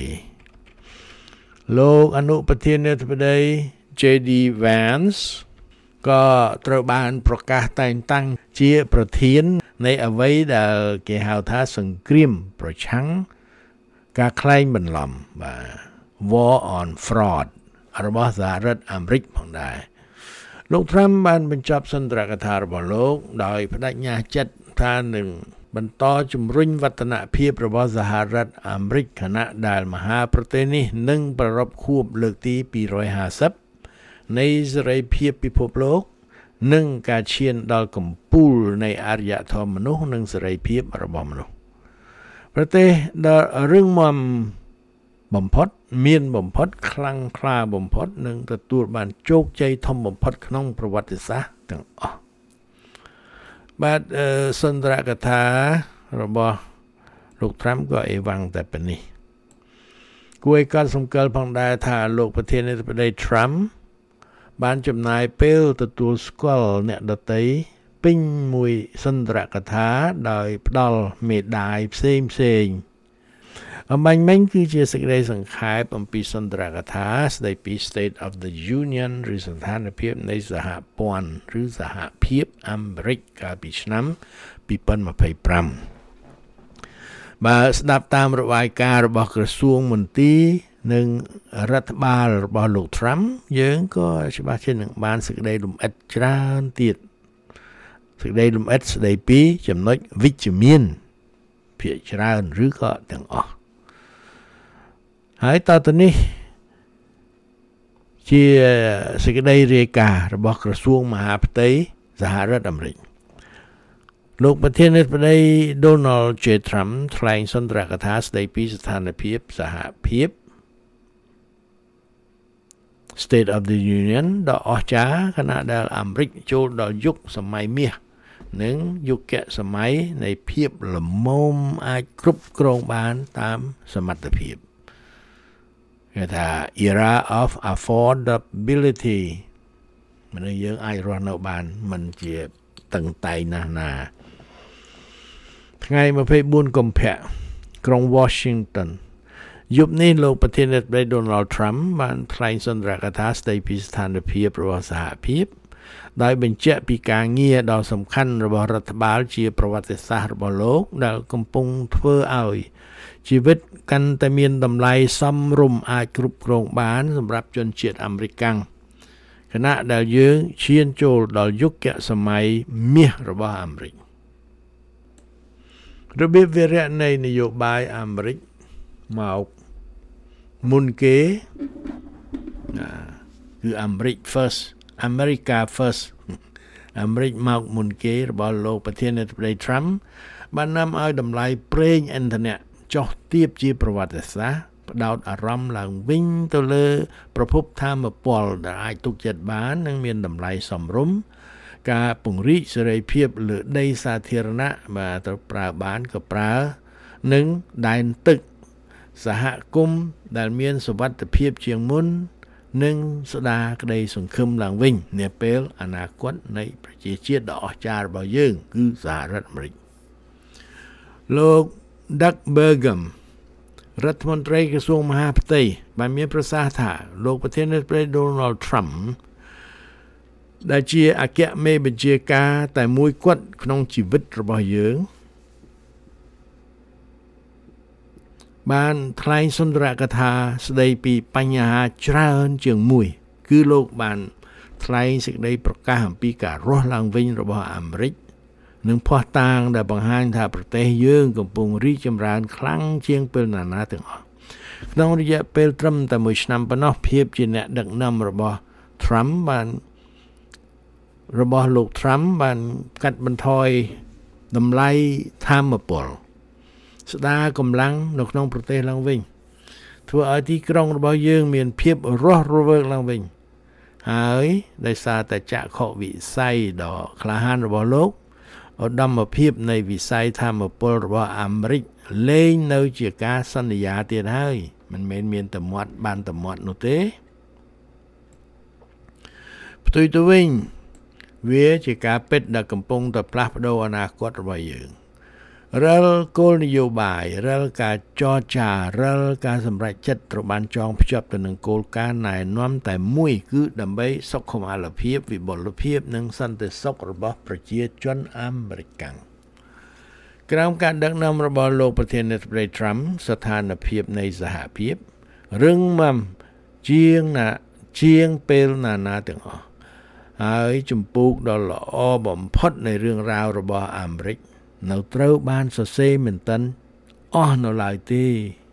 លោកអនុប្រធានាធិបតី J D Vance ក៏ត្រូវបានប្រកាសតែងតាំងជាប្រធាននៃអ្វីដែលគេហៅថាសង្គ្រាមប្រឆាំងការក្លែងបន្លំបាទ War on Fraud របស់សហរដ្ឋអាមេរិកផងដែរលោក Trump បានបញ្ចប់សន្ទរកថារបស់លោកដោយបដិញ្ញាចិត្តថានឹងបន្តជំរុញវឌ្ឍនភាពរបស់សហរដ្ឋអាមេរិកខណៈដែលមហាប្រទេសនេះនឹងប្រារព្ធខួបលើកទីtwo hundred fiftyនៃសេរីភាពពិភពលោកនិងការឈានដល់កំពូលនៃអរិយធម៌មនុស្សនិងសេរីភាពរបស់មនុស្សប្រទេសដែលរឹងមាំបំផុតមានបំផុតខ្លាំងក្លាបំផុតនិងទទួលបានជោគជ័យធំបំផុតក្នុងប្រវត្តិសាស្ត្រទាំងអស់បាទសន្ទរកថារបស់លោក Trump ក៏អីវ៉ាំងតែប៉ុណ្នេះគួរឲ្យកត់សម្គាល់ផងដែរថាលោកប្រធានាធិបតី Trump បានចំណាយពេលទទួលស្គាល់អ្នកដទៃពេញមួយសន្ទរកថាដោយផ្ដល់មេដាយផ្សេងផ្សេងអំបញ្ញមិញគឺជាសេចក្តីសង្ខេបអំពីសន្ទរកថាស្តីពី State of the Union ឬស្ថានភាពនៃសហព័ន្ធឬសហភាពអាមេរិកកាលពីឆ្នាំtwo thousand twenty-five បើស្ដាប់តាមរបាយការណ៍របស់ក្រសួងមន្ទីរនឹងរដ្ឋបាលរបស់លោក Trump យើងក៏ច្បាស់ជានឹងបានសេចក្តីលំអិតច្រើនទៀតសេចក្តីលំអិតស្តីពីចំណុចវិជ្ជមានភាគច្រើនឬក៏ទាំងអស់ហើយតទៅនេះជាសេចក្តីរាយការណ៍របស់ក្រសួងមហាផ្ទៃសហរដ្ឋអាមេរិកលោកប្រធានាធិបតី Donald J. Trump ថ្លែងសុន្ទរកថាស្តីពីស្ថានភាពសហភាព State of the Union ដ៏អស្ចារ្យខណៈដែលអាមេរិកចូលដល់យុគសម័យមាសនិងយុគសម័យនៃភាពល្មមអាចគ្រប់គ្រងបានតាមសមត្ថភាពគេថា era of affordability មនុស្សយើងអាចរស់នៅបានមិនជាតឹងតែងណាស់ណាថ្ងៃម្ភៃបួនកុម្ភៈក្រុង Washington យប់នេះលោកប្រធានាធិបតី Donald Trump បានថ្លែងសុន្ទរកថាស្តីពីស្ថានភាពរបស់សហភាពដោយបញ្ជាក់ពីការងារដ៏សំខាន់របស់រដ្ឋបាលជាប្រវត្តិសាស្ត្ររបស់លោកដែលកំពុងធ្វើឲ្យជីវិតកាន់តែមានតម្លៃសមរម្យអាចគ្រប់គ្រងបានសម្រាប់ជនជាតិអាមេរិកាំងខណៈដែលយើងឈានចូលដល់យុគសម័យមាសរបស់អាមេរិករបៀបវារៈនៃនយោបាយអាមេរិកមកមុនគេគឺអាមេរិក first America first អាមេរិកមកមុនគេរបស់លោកប្រធានាធិបតី Trump បាននាំឲ្យតម្លៃប្រេងឥន្ធនៈចុះទាបជាប្រវត្តិសាស្ត្រផ្ដោតអារម្មណ៍ឡើងវិញទៅលើប្រភពថាមពលដែលអាចទុកចិត្តបាននិងមានតម្លៃសមរម្យការពង្រីកសេរីភាពលើដីសាធារណៈបាទត្រូវប្រើបានក៏ប្រើនិងដែនទឹកសហគមន៍ដែលមានសុវត្ថិភាពជាងមុននិងស្ដារក្តីសង្ឃឹមឡើងវិញនាពេលអនាគតនៃប្រជាជាតិដ៏អស្ចារ្យរបស់យើងគឺសហរដ្ឋអាមេរិកលោក Doug Burgum រដ្ឋមន្ត្រីក្រសួងមហាផ្ទៃបានមានប្រសាសន៍ថាលោកប្រធានាធិបតី Donald Trump ដែលជាអគ្គមេបញ្ជាការតែមួយគត់ក្នុងជីវិតរបស់យើងបានថ្លែងសុន្ទរកថាស្ដីពីបញ្ហាច្រើនជាងមួយគឺលោកបានថ្លែងសេចក្តីប្រកាសអំពីការរស់ឡើងវិញរបស់អាមេរិកនិងភ័ស្តុតាងដែលបង្ហាញថាប្រទេសយើងកំពុងរីកចម្រើនខ្លាំងជាងពេលណាណាទាំងអស់ក្នុងរយៈពេលត្រឹមតែមួយឆ្នាំប៉ុណ្ណោះភាពជាអ្នកដឹកនាំរបស់ Trump បានរបស់លោក Trump បានកាត់បន្ថយតម្លៃថាមពលស្ដារកម្លាំងនៅក្នុងប្រទេសឡើងវិញធ្វើឲ្យទីក្រុងរបស់យើងមានភាពរស់រវើកឡើងវិញហើយដោយសារតែចក្ខុវិស័យដ៏ក្លាហានរបស់លោកឧត្តមភាពនៃវិស័យថាមពលរបស់អាមេរិកលែងនៅជាការសន្យាទៀតហើយមិនមែនមានតែមាត់បានតែមាត់នោះទេផ្ទុយទៅវិញវាជាការពិតដែលកំពុងតែផ្លាស់ប្ដូរអនាគតរបស់យើងរាល់គោលនយោបាយរាល់ការចរចារាល់ការសម្រេចចិត្តត្រូវបានចងភ្ជាប់ទៅនឹងគោលការណ៍ណែនាំតែមួយគឺដើម្បីសុខុមាលភាពវិបុលភាពនិងសន្តិសុខរបស់ប្រជាជនអាមេរិកក្រោមការដឹកនាំរបស់លោកប្រធានាធិបតី Trump ស្ថានភាពនៃសហភាពរឹងមាំជាងណាជាងពេលណាណាទាំងអស់ហើយចម្ពោះដ៏ល្អបំផុតនៃរឿងរ៉ាវរបស់អាមេរិកនៅត្រូវបានសរសេរមែនទែនអស់នៅឡើយទេ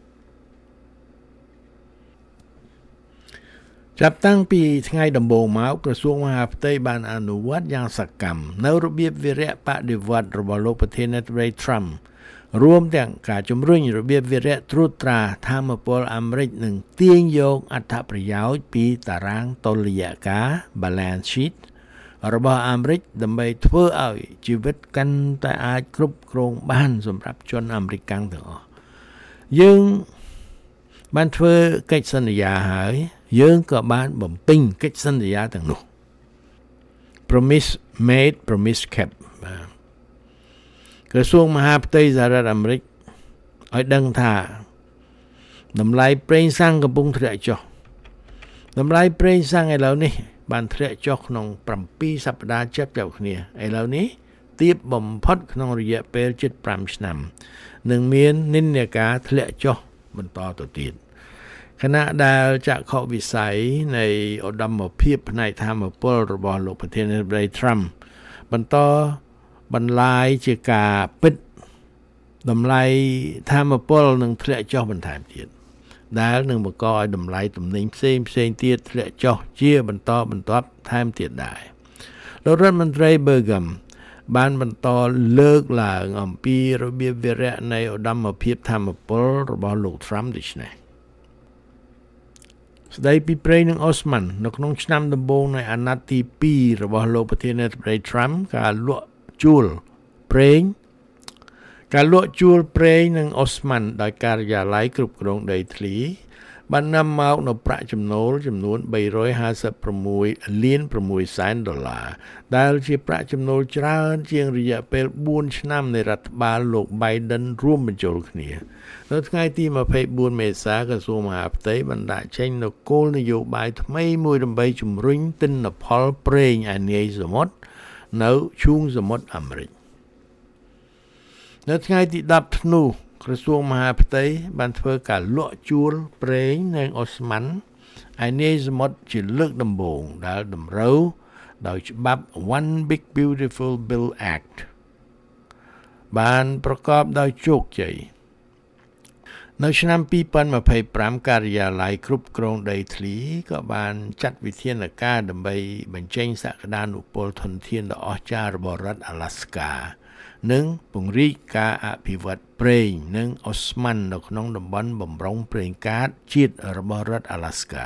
ចាប់តាំងពីថ្ងៃដំបូងមកក្រសួងមហាផ្ទៃបានអនុវត្តយ៉ាងសកម្មនៅរបៀបវិរៈបដិវត្តរបស់លោកប្រធានាធិបតី Trump រួមទាំងការជំរុញរបៀបវិរៈត្រួតត្រាថាមពលអាមេរិកនិងទាញយកអត្ថប្រយោជន៍ពីតារាងតុល្យការ balance sheet របស់អាមេរិកដើម្បីធ្វើឲ្យជីវិតកាន់តែអាចគ្រប់គ្រងបានសម្រាប់ជនអាមេរិកទាំងអស់យើងបានធ្វើកិច្ចសន្យាហើយយើងក៏បានបំពេញកិច្ចសន្យាទាំងនោះ promise made promise kept ក្រសួងមហាផ្ទៃសហរដ្ឋអាមេរិកឲ្យដឹងថាតម្លៃប្រេងសាំងកំពុងធ្លាក់ចុះតម្លៃប្រេងសាំងឥឡូវនេះបានធ្លាក់ចុះក្នុង7សប្តាហ៍ជិតជាប់គ្នាឥឡូវនេះទាបបំផុតក្នុងរយៈពេលជិត5ឆ្នាំនិងមាននិន្នាការធ្លាក់ចុះបន្តទៅទៀតខខណៈដែលចក្ខុវិស័យនៃឧត្តមភាពផ្នែកធម្មពលរបស់លោកប្រធានាធិបតី Trump បន្តបន្លាយជាការពិតតម្លៃធម្មពលនឹងធ្លាក់ចុះបន្ថែមទៀតដែលនឹងបង្កឲ្យតម្លៃទំនិញផ្សេងផ្សេងទៀតធ្លាក់ចុះជាបន្តបន្ទាប់ថែមទៀតដែរលោករដ្ឋមន្ត្រី Burgum បានបន្តលើកឡើងអំពីរបៀបវារៈនៃឧត្តមភាពធម្មពលរបស់លោក Trump ដូចនេះស្ដីពីប្រេងនិងអូស្មန်នៅក្នុងឆ្នាំដំបូងនៃអាណត្តិទីពីររបស់លោកប្រធានាធិបតី Trump ការលក់ជួលប្រេងការលក់ជួលប្រេងនិងអូស្មန်ដោយការិយាល័យគ្រប់គ្រងដីធ្លីបាននាំមកនូវប្រាក់ចំណូលចំនួនបីរយហាសិបប្រាំមួយលានប្រាំមួយសែនដុល្លារដែលជាប្រាក់ចំណូលច្រើនជាងរយៈពេលបួនឆ្នាំនៃរដ្ឋបាលលោក Biden រួមបញ្ចូលគ្នានៅថ្ងៃទីម្ភៃបួនមេសាក្រសួងមហាផ្ទៃបានដាក់ចេញនូវគោលនយោបាយថ្មីមួយដើម្បីជំរុញទិន្នផលប្រេងអានាយសមុទ្រនៅឈូងសមុទ្រអាមេរិកនៅថ្ងៃទីដប់ធ្នូក្រសួងមហាផ្ទៃបានធ្វើការលក់ជួលប្រេងនិងអូស្មန်អានាយសមុទ្រជាលើកដំបូងដែលតម្រូវដោយច្បាប់ One Big Beautiful Bill Act បានប្រកបដោយជោគជ័យនៅឆ្នាំពីរពាន់ម្ភៃប្រាំការិយាល័យគ្រប់គ្រងដីធ្លីក៏បានចាត់វិធានការដើម្បីបញ្ចេញសក្តានុពលធនធានដ៏អស្ចារ្យរបស់រដ្ឋ Alaska និងពង្រីកការអភិវឌ្ឍប្រេងនិងអូស្មန်នៅក្នុងតំបន់បម្រុងប្រេងកាតជាតិរបស់រដ្ឋ Alaska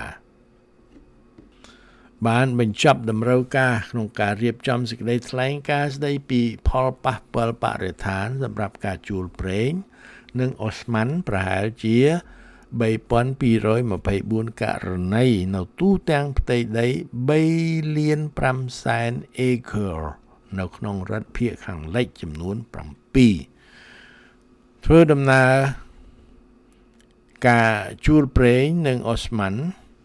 បានបញ្ចប់តម្រូវការក្នុងការរៀបចំសេចក្តីថ្លែងការណ៍ស្តីពីផលប៉ះពាល់បរិស្ថានសម្រាប់ការជួលប្រេងនិងអូស្មန်ប្រហែលជាបីពាន់ពីររយម្ភៃបួនករណីនៅទូទាំងផ្ទៃដីបីលានប្រាំសែនអេឃើនៅក្នុងរដ្ឋភាគខាងលិចចំនួនប្រាំពីរធ្វើដំណើរការជួលប្រេងនិងអូស្មန်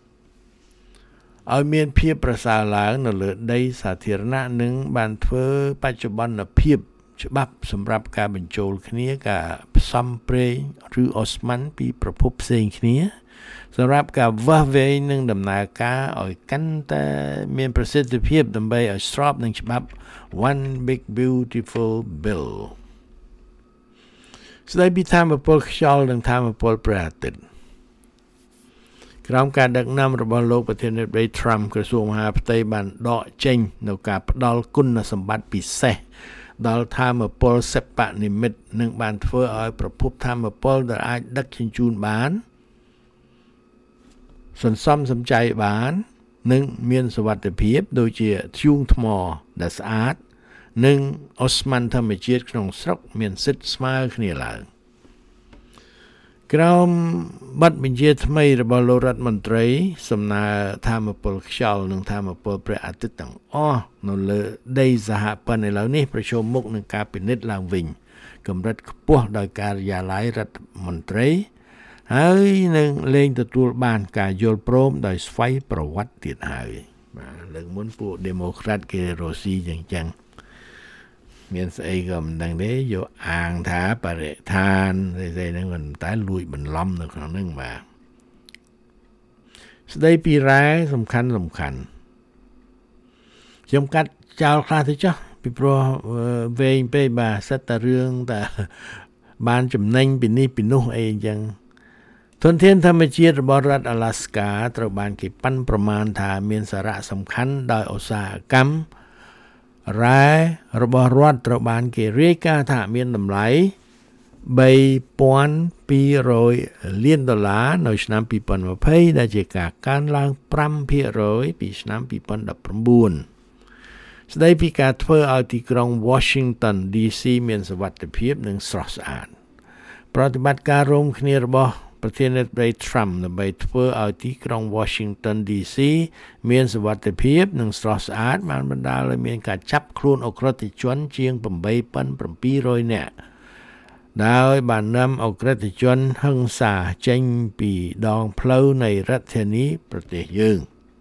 ឲ្យមានភាពប្រសើរឡើងនៅលើដីសាធារណៈនិងបានធ្វើបច្ចុប្បន្នភាពច្បាប់សម្រាប់ការបញ្ចូលគ្នាការផ្សំប្រេងឬអូស្មန်ពីប្រភពផ្សេងគ្នាសម្រាប់ការវាស់វែងនិងដំណើរការឲ្យកាន់តែមានប្រសិទ្ធភាពដើម្បីឲ្យស្របនឹងច្បាប់ One Big Beautiful Bill ស្ដីពីធម្មពលខ្យល់និងធម្មពលព្រះអាទិត្យក្រោមការដឹកនាំរបស់លោកប្រធានាធិបតី Trump ក្រសួងមហាផ្ទៃបានដកចេញនូវការផ្ដល់គុណសម្បត្តិពិសេសដល់ធម្មពលសិប្បនិម្មិតនិងបានធ្វើឲ្យប្រភពធម្មពលដែលអាចដឹកជញ្ជូនបានសន្សំសំចៃបាននិងមានសុវត្ថិភាពដូចជាធ្យូងថ្មដែលស្អាតនិងអូស្មန်ធម្មជាតិក្នុងស្រុកមានសិទ្ធិស្មើគ្នាឡើងក្រោមបទបញ្ជាថ្មីរបស់លោករដ្ឋមន្ត្រីសំណើធម្មពលខ្យល់និងធម្មពលព្រះអាទិត្យទាំងអស់នៅលើដីសហព័ន្ធឥឡូវនេះប្រឈមមុខនឹងការពិនិត្យឡើងវិញកម្រិតខ្ពស់ដោយការិយាល័យរដ្ឋមន្ត្រីហើយនឹងលែងទទួលបានការយល់ព្រមដោយស្វ័យប្រវត្តិទៀតហើយបាទលើកមុនពួក Democrat គេរស់ស៊ីយ៉ាងចឹងមានស្អីក៏មិនដឹងទេយកអាងថាបរិស្ថានស្អីៗហ្នឹងមិនតែលួចបន្លំនៅក្នុងហ្នឹងបាទស្ដីពីរ៉ែសំខាន់សំខាន់ខ្ញុំកាត់ចោលខ្លះទៅចុះពីព្រោះវែងពេកបាទសិតតែរឿងតែបានចំណេញពីនេះពីនោះអីអញ្ចឹងធនធានធម្មជាតិរបស់រដ្ឋ Alaska ត្រូវបានគេប៉ាន់ប្រមាណថាមានសារៈសំខាន់ដោយឧស្សាហកម្មរ៉ែរបស់រដ្ឋត្រូវបានគេរាយការណ៍ថាមានតម្លៃបីពាន់ពីររយលានដុល្លារនៅឆ្នាំពីរពាន់ម្ភៃដែលជាការកើនឡើងប្រាំភាគរយពីឆ្នាំពីរពាន់ដប់ប្រាំបួនស្ដីពីការធ្វើឲ្យទីក្រុង Washington ឌី ស៊ី មានសុវត្ថិភាពនិងស្រស់ស្អាតប្រតិបត្តិការរួមគ្នារបស់ប្រធានាធិបតី Trump ដើម្បីធ្វើឲ្យទីក្រុង Washington ឌី ស៊ី មានសុវត្ថិភាពនិងស្រស់ស្អាតបានបណ្ដាលឲ្យមានការចាប់ខ្លួនអក្រិតជនជាងបីពាន់ប្រាំពីររយនាក់ដោយបាននាំអក្រិតជនហិង្សាចេញពីដងផ្លូវនៃរដ្ឋធានីប្រទេសយើង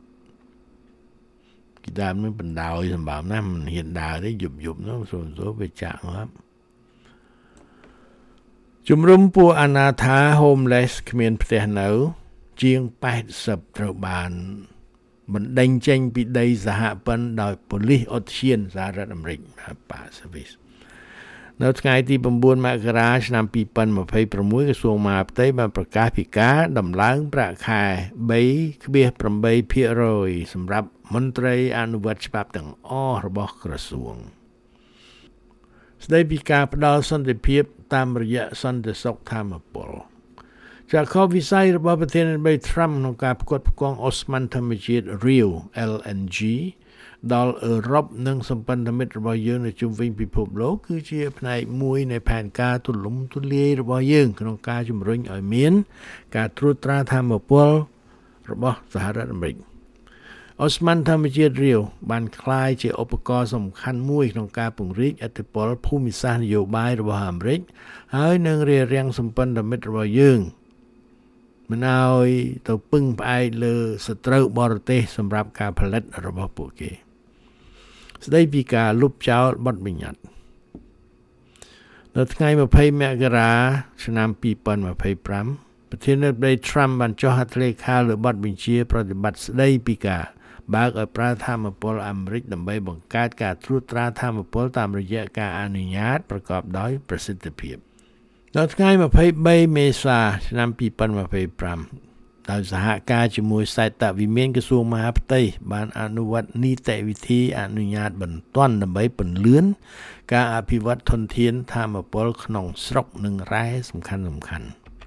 គេដើមនឹងបណ្ដោយសម្បើមណាស់មិនហ៊ានដើរទេយប់យប់នោះសូមៗវាចាក់ងាប់ជំរុំពួកអនាថា homeless គ្មានផ្ទះនៅជាងแปดสิบត្រូវបានបណ្ដេញចេញពីដីសហព័ន្ធដោយប៉ូលីសឧទ្យានសហរដ្ឋអាមេរិក Pacific នៅថ្ងៃទី9មករាឆ្នាំពីរពាន់ម្ភៃប្រាំមួយក្រសួងមហាផ្ទៃបានប្រកាសពីការដំឡើងប្រាក់ខែ បីភាគប្រាំeight ភាគរយ សម្រាប់មន្ត្រីអនុវត្តច្បាប់ទាំងអស់របស់ក្រសួងស្ដីពីការផ្ដល់សន្តិភាពតាមរយៈសន្តិសុខធម្មពលจากข้อวิสัยរបស់ប្រធានាធិបតី Trump ក្នុងការផ្គត់ផ្គង់អូស្មန်ធម្មជាតិ Real แอล เอ็น จี ដល់អឺរ៉ុបនិងសម្ព័ន្ធមិត្តរបស់យើងនៅជុំវិញពិភពលោកគឺជាផ្នែកមួយនៃផែនការទូលំទូលាយរបស់យើងក្នុងការជំរុញឲ្យមានការត្រួតត្រាធម្មពលរបស់សហរដ្ឋអាមេរិកអូស្មန်ធម្មជាតិ Real បានក្លាយជាឧបករណ៍សំខាន់មួយក្នុងការពង្រីកឥទ្ធិពលភូមិសាស្ត្រនយោបាយរបស់អាមេរិកហើយនឹងរារាំងសម្ព័ន្ធមិត្តរបស់យើងមិនឲ្យទៅពឹងផ្អែកលើសត្រូវបរទេសសម្រាប់ការផលិតរបស់ពួកគេស្ដីពីការលុបចោលបទបញ្ញត្តិនៅថ្ងៃម្ភៃមករាឆ្នាំពីរពាន់ម្ភៃប្រាំប្រធានាធិបតី Trump បានចុះហត្ថលេខាលើបទបញ្ជាប្រតិបត្តិស្ដីពីការបើកឲ្យប្រើធម្មពលអាមេរិកដើម្បីបង្កើតការត្រួតត្រាធម្មពលតាមរយៈការអនុញ្ញាតប្រកបដោយប្រសិទ្ធភាពនៅថ្ងៃម្ភៃបីមេសាឆ្នាំពីរពាន់ម្ភៃប្រាំដោយសហការជាមួយសាយតវិមានក្រសួងមហាផ្ទៃបានអនុវត្តនីតិវិធីអនុញ្ញាតបន្ទាន់ដើម្បីពន្លឿនការអភិវឌ្ឍធនធានធម្មពលក្នុងស្រុកនិងរ៉ែសំខាន់សំខាន់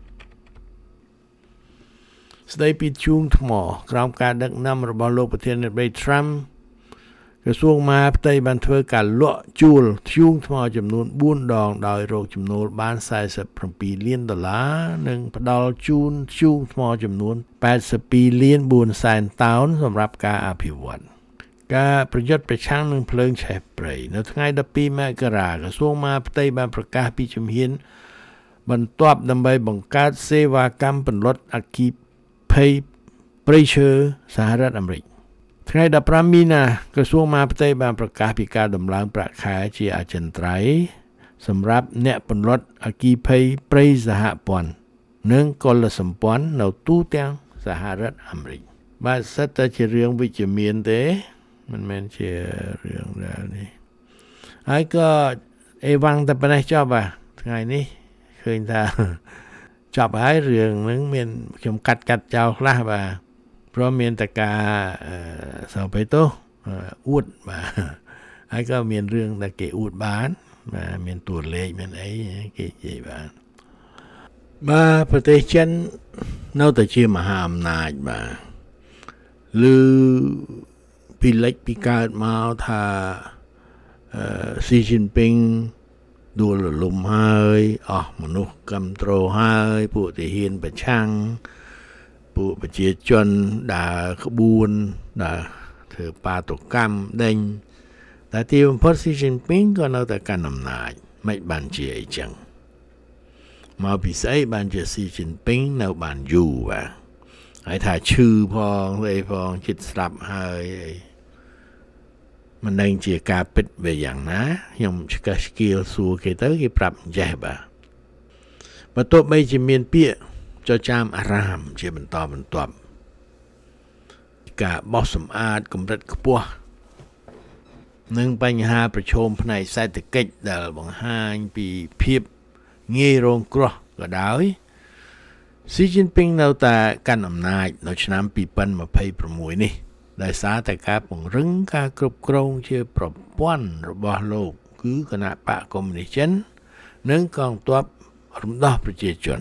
ស្ដីពីជួងថ្មក្រោមការដឹកនាំរបស់លោកប្រធានាធិបតី Trump ក្រសួងមហាផ្ទៃបានធ្វើការលក់ជួលធ្យូងថ្មចំនួនបួនដងដោយរកចំណូលបាន四十七លានដុល្លារនិងផ្ដល់ជូនធ្យូងថ្មចំនួនแปดสิบสองលានបួនសែនតោនសម្រាប់ការអភិវឌ្ឍការប្រយុទ្ធប្រឆាំងនឹងភ្លើងឆេះព្រៃនៅថ្ងៃដប់ពីរមករាក្រសួងមហាផ្ទៃបានប្រកាសពីជំហានបន្ទាប់ដើម្បីបង្កើតសេវាកម្មពន្លត់អគ្គិភ័យព្រៃឈើសហរដ្ឋអាមេរិកថ្ងៃដប់ប្រាំមីនាក្រសួងមហាផ្ទៃបានប្រកាសពីការដំឡើងប្រាក់ខែជាអចិន្ត្រៃយ៍សម្រាប់អ្នកពន្លត់អគ្គិភ័យព្រៃសហព័ន្ធនិងកុលសម្ព័ន្ធនៅទូទាំងសហរដ្ឋអាមេរិកបាទសិតតែជារឿងវិជ្ជមានទេមិនមែនជារឿងដែលនេះហើយក៏អេវ៉ាំងតែប៉ុណ្ណេះចប់បាទថ្ងៃនេះឃើញថាចប់ហើយរឿងហ្នឹងមានខ្ញុំកាត់កាត់ចោលខ្លះបាទព្រោះមានតែការសោបេតោអួតបាទហើយក៏មានរឿងដែលគេអួតបានបាទមានតួលេខមានអីគេនិយាយបានបាទប្រទេសចិននៅតែជាមហាអំណាចបាទឬពីលេចពីកើតមកថាស៊ីជីនពីងដួលរលំហើយអស់មនុស្សគ្រប់គ្រងហើយពួកទាហានប្រឆាំងពួកប្រជាជនដើរក្បួនដើរធ្វើបាតុកម្មដេញតែទីបំផុតស៊ីជីនពីងក៏នៅតែកាន់អំណាចមិនបានជាអីចឹងមកពីស្អីបានជាស៊ីជីនពីងនៅបានយូរបាទហើយថាឈឺផងអីផងចិត្តស្លាប់ហើយអីមិនដឹងជាការពិតវាយ៉ាងណាខ្ញុំឆ្កឹះឆ្កៀលសួរគេទៅគេប្រាប់ចេះបាទបើទោះបីជាមានពាក្យចចាមអារាមជាបន្តបន្ទាប់ការបោសសម្អាតកម្រិតខ្ពស់និងបញ្ហាប្រឈមផ្នែកសេដ្ឋកិច្ចដែលបង្ហាញពីភាពងាយរងគ្រោះក៏ដោយស៊ីជីនពីងនៅតែកាន់អំណាចនៅឆ្នាំពីរពាន់ម្ភៃប្រាំមួយនេះដោយសារតែការពង្រឹងការគ្រប់គ្រងជាប្រព័ន្ធរបស់លោកគឺគណៈបកកុម្មុយនីសចិននិងកងទ័ពរំដោះប្រជាជន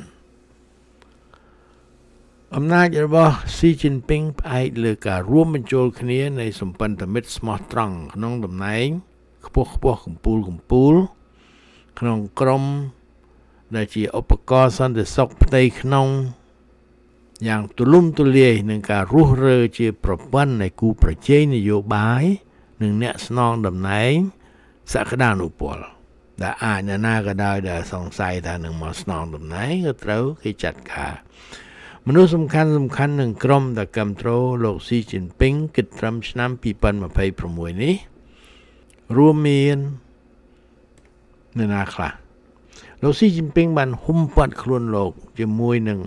អំណាចរបស់ស៊ីជីនពីងផ្អែកលើការរួមបញ្ចូលគ្នានៃសម្ព័ន្ធមិត្តស្មោះត្រង់ក្នុងតំណែងខ្ពស់ខ្ពស់កំពូលកំពូលក្នុងក្រុមដែលជាឧបករណ៍សន្តិសុខផ្ទៃក្នុងយ៉ាងទូលំទូលាយនឹងការរុះរើជាប្រព័ន្ធនៃគូប្រជែងនយោបាយនិងអ្នកស្នងតំណែងសក្តានុពលដែលអាចនរណាក៏ដោយដែលសង្ស័យថានឹងមកស្នងតំណែងក៏ត្រូវគេចាត់ការមនុស្សសំខាន់សំខាន់នឹងក្រុមដែលគ្រប់គ្រងលោកស៊ីជីនពីងគិតត្រឹមឆ្នាំពីរពាន់ម្ភៃប្រាំមួយនេះរួមមានអ្នកណាខ្លះលោកស៊ីជីនពីងបានហ៊ុំព័ទ្ធខ្លួនលោកជាមួយនឹង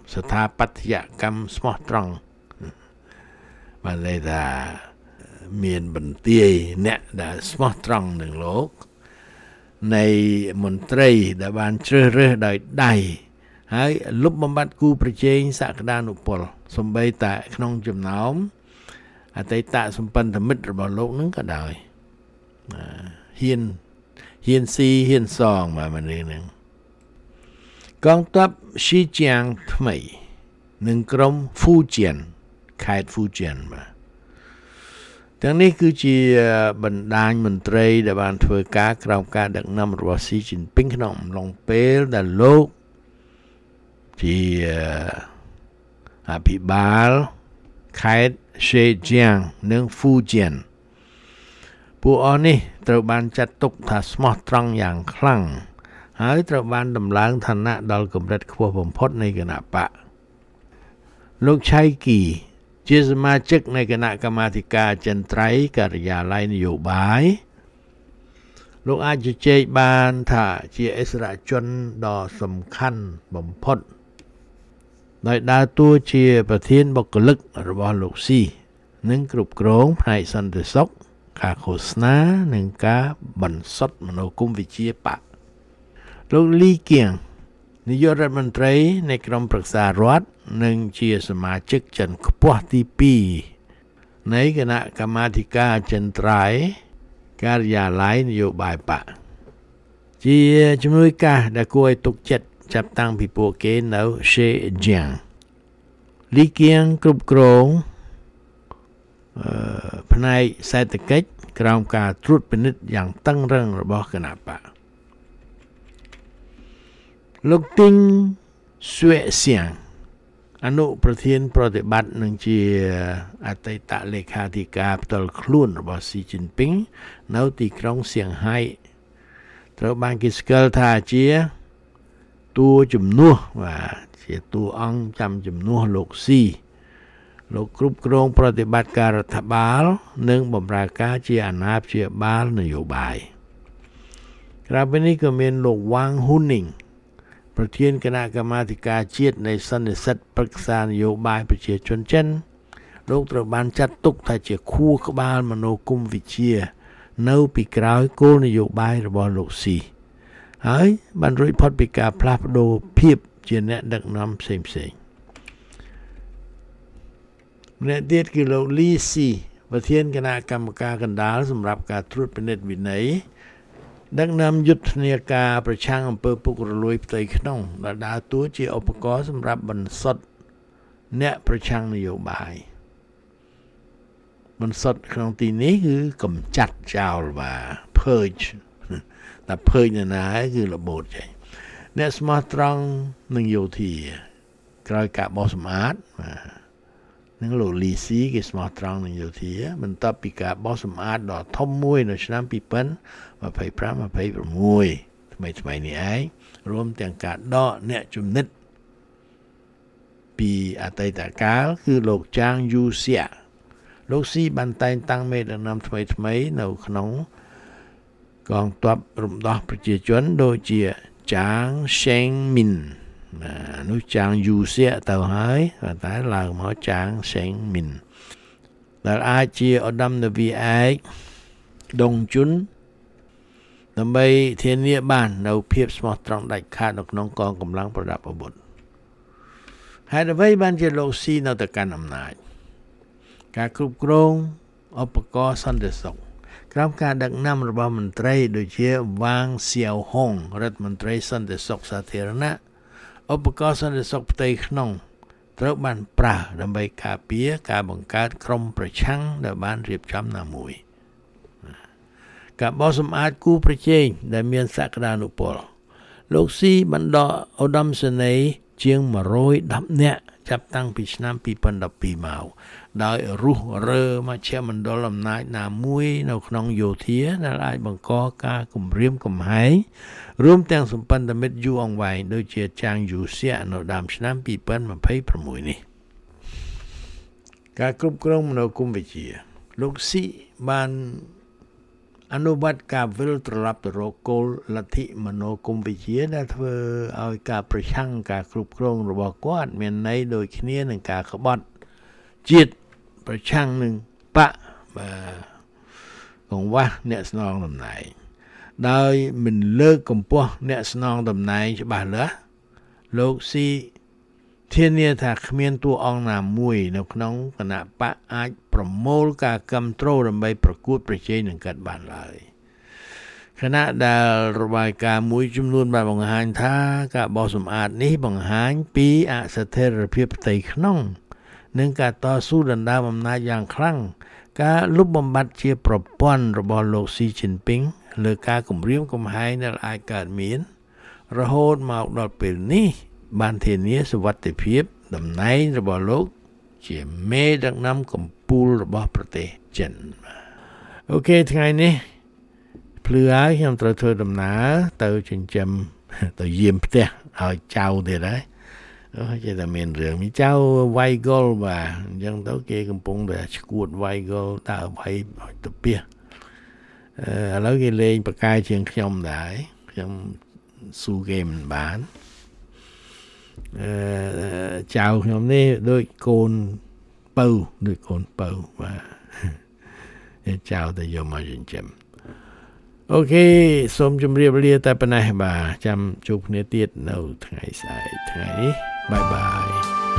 ស្ថាបត្យកម្មស្មោះត្រង់បានន័យថាមានបន្ទាយអ្នកដែលស្មោះត្រង់នឹងលោកនៃមន្ត្រីដែលបានជ្រើសរើសដោយដៃហើយលុបបំបត្តិគូប្រជែងសក្តានុពលសំបីតែក្នុងចំណោមអតីតសម្ព័ន្ធមិត្តរបស់លោកនឹងក៏ដោយហ៊ានហ៊ានស៊ីហ៊ានសងមកមិននេះនឹងកងទ័ពស៊ីជាងថ្មីនឹងក្រុមហ្វូជៀនខេត្តហ្វូជៀនបាទទាំងនេះគឺជាបណ្ដាញមន្ត្រីដែលបានធ្វើការក្រោមការដឹកនាំរបស់ស៊ីជីនពីងក្នុងអំឡុងពេលដែលលោកជាអភិបាលខេត្តရှេជាងនិងហ្វូជៀនពួកអស់នេះត្រូវបានចាត់ទុកថាស្មោះត្រង់យ៉ាងខ្លាំងហើយត្រូវបានដំឡើងឋានៈដល់កម្រិតខ្ពស់បំផុតនៃគណៈបកលោកឆៃគីជាសមាជិកនៃគណៈកម្មាធិការចិនត្រៃការិយាល័យនយោបាយលោកអាចជជែកបានថាជាអិសរាជជនដ៏សំខាន់បំផុតដោយដើរតួជាប្រធានបុគ្គលិករបស់លោកស៊ីនិងគ្រប់គ្រងផ្នែកសន្តិសុខការឃោសនានិងការបន្សុទ្ធមនោគមវិជ្ជាបកលោកលីគៀងនាយករដ្ឋមន្ត្រីនៃក្រុមប្រឹក្សារដ្ឋនិងជាសមាជិកជាន់ខ្ពស់ទីពីរនៃគណៈកម្មាធិការចិនត្រៃការិយាល័យនយោបាយបកជាជំនួយការដែលគួរឲ្យទុកចិត្តចាប់តាំងពីពួកគេនៅရှេជាងលីគៀងគ្រប់គ្រងអឺផ្នែកសេដ្ឋកិច្ចក្រោមការត្រួតពិនិត្យយ៉ាងតឹងរ៉ឹងរបស់គណៈបកលោកទីងស៊ុយសៀងអនុប្រធានប្រតិបត្តិនឹងជាអតីតលេខាធិការផ្ទាល់ខ្លួនរបស់ស៊ីជីនពីងនៅទីក្រុងសៀងហៃត្រូវបានគេស្គាល់ថាជាតួជំនួសបាទជាតួអង្គចាំជំនួសលោកស៊ីលោកគ្រប់គ្រងប្រតិបត្តិការរដ្ឋបាលនិងបម្រើការជាអាណាព្យាបាលនយោបាយក្រៅពីនេះក៏មានលោកវ៉ាងហ៊ុននីងប្រធានគណៈកម្មាធិការជាតិនៃសន្និសីទប្រឹក្សានយោបាយប្រជាជនចិនលោកត្រូវបានចាត់ទុកថាជាខួរក្បាលមនោគមវិជ្ជានៅពីក្រោយគោលនយោបាយរបស់លោកស៊ីហើយបានរួចផុតពីការផ្លាស់ប្ដូរភាពជាអ្នកដឹកនាំផ្សេងផ្សេងម្នាក់ទៀតគឺលោកលីស៊ីប្រធានគណៈកម្មការកណ្ដាលសម្រាប់ការត្រួតពិនិត្យវិន័យដឹកនាំយុទ្ធនាការប្រឆាំងអំពើពុករលួយផ្ទៃក្នុងដែលដើរតួជាឧបករណ៍សម្រាប់បន្សុទ្ធអ្នកប្រឆាំងនយោបាយបន្សុទ្ធក្នុងទីនេះគឺកម្ចាត់ចោលបាទ purge តែ purge នៅណាគឺរបូតចេញអ្នកស្មោះត្រង់នឹងយោធាក្រោយការបោះសម្អាតបាទនឹងលោកលីស៊ីគេស្មោះត្រង់នឹងយោធាបន្ទាប់ពីការបោះសម្អាតដ៏ធំមួយនៅឆ្នាំពីរពាន់ម្ភៃប្រាំ ម្ភៃប្រាំមួយថ្មីថ្មីនេះឯងរួមទាំងការដកអ្នកជំនិតពីអតីតកាលគឺលោកចាងយូសៀលោកស៊ីបានតែងតាំងមេដឹកនាំថ្មីថ្មីនៅក្នុងកងទ័ពរំដោះប្រជាជនដូចជាចាងឆេងមីននោះចាងយូសៀទៅហើយតែឡើងមកចាងឆេងមីនដែលអាចជាឧត្តមនាវីឯកដុងជុនដើម្បីធានាបាននៅភាពស្មោះត្រង់ដាច់ខាតនៅក្នុងកងកម្លាំងប្រដាប់អាវុធហេតុអ្វីបានជាលោកស៊ីនៅតែកាន់អំណាចការគ្រប់គ្រងឧបករណ៍សន្តិសុខក្រោមការដឹកនាំរបស់មន្ត្រីដូចជាវ៉ាងសៀវហុងរដ្ឋមន្ត្រីសន្តិសុខសាធារណៈឧបករណ៍សន្តិសុខផ្ទៃក្នុងត្រូវបានប្រើដើម្បីការពារការបង្កើតក្រុមប្រឆាំងដែលបានរៀបចំណាមួយការបោះសម្អាតគូប្រជែងដែលមានសក្តានុពលលោកស៊ីបានដកឧត្តមសេនីយ៍ជាងមួយរយដប់នាក់ចាប់តាំងពីឆ្នាំពីរពាន់ដប់ពីរមកដោយរុះរើមជ្ឈមណ្ឌលអំណាចណាមួយនៅក្នុងយោធាដែលអាចបង្កការគំរាមកំហែងរួមទាំងសម្ព័ន្ធមិត្តយូរអង្វែងដូចជាចាងយូសៀនៅដើមឆ្នាំពីរពាន់ម្ភៃប្រាំមួយនេះការគ្រប់គ្រងមនោគមវិជ្ជាលោកស៊ីបានអនុវត្តការវិលត្រឡប់ទៅរកគោលលទ្ធិមនោគមវិជ្ជាដែលធ្វើឲ្យការប្រឆាំងការគ្រប់គ្រងរបស់គាត់មានន័យដូចគ្នានឹងការក្បត់ជាតិប្រឆាំងនឹងបកកង្វះអ្នកស្នងតំណែងដោយមិនលើកកម្ពស់អ្នកស្នងតំណែងច្បាស់លាស់លោកស៊ីធានាថាគ្មានតួអង្គណាមួយនៅក្នុងគណៈបកអាចប្រមូលការគាំទ្រដើម្បីប្រកួតប្រជែងនឹងកាត់បានឡើយខណៈដែលរបាយការណ៍មួយចំនួនបានបង្ហាញថាការបោះសម្អាតនេះបង្ហាញពីអស្ថិរភាពផ្ទៃក្នុងនិងការតស៊ូដណ្ដើមអំណាចយ៉ាងខ្លាំងការលុបបំបាត់ជាប្រព័ន្ធរបស់លោកស៊ីជីនពីងលើការគំរាមកំហែងដែលអាចកើតមានរហូតមកដល់ពេលនេះបានធានាសុវត្ថិភាពតំណែងរបស់លោកជាមេដឹកនាំកម្ពុជារបស់ប្រទេសចិនអូខេថ្ងៃនេះភ្លឺហើយខ្ញុំត្រូវធ្វើដំណើរទៅចិញ្ចឹមទៅយាមផ្ទះឲ្យចៅទៀតហើយអូចេះតែមានរឿងមីចៅវាយហ្គលបាទអញ្ចឹងទៅគេកំពុងតែឈួតវាយហ្គលតើវាយឲ្យទៅផ្ទះអឺឥឡូវគេលេងប្រកាយជាងខ្ញុំដែរខ្ញុំស៊ូគេមិនបានអឺចៅខ្ញុំនេះដូចកូនពៅដូចកូនពៅបាទចៅតែយកមកចិញ្ចឹមអូខេសូមជម្រាបលាតែប៉ុណ្ណេះបាទចាំជួបគ្នាទៀតនៅថ្ងៃស្អែកថ្ងៃនេះបាយបាយ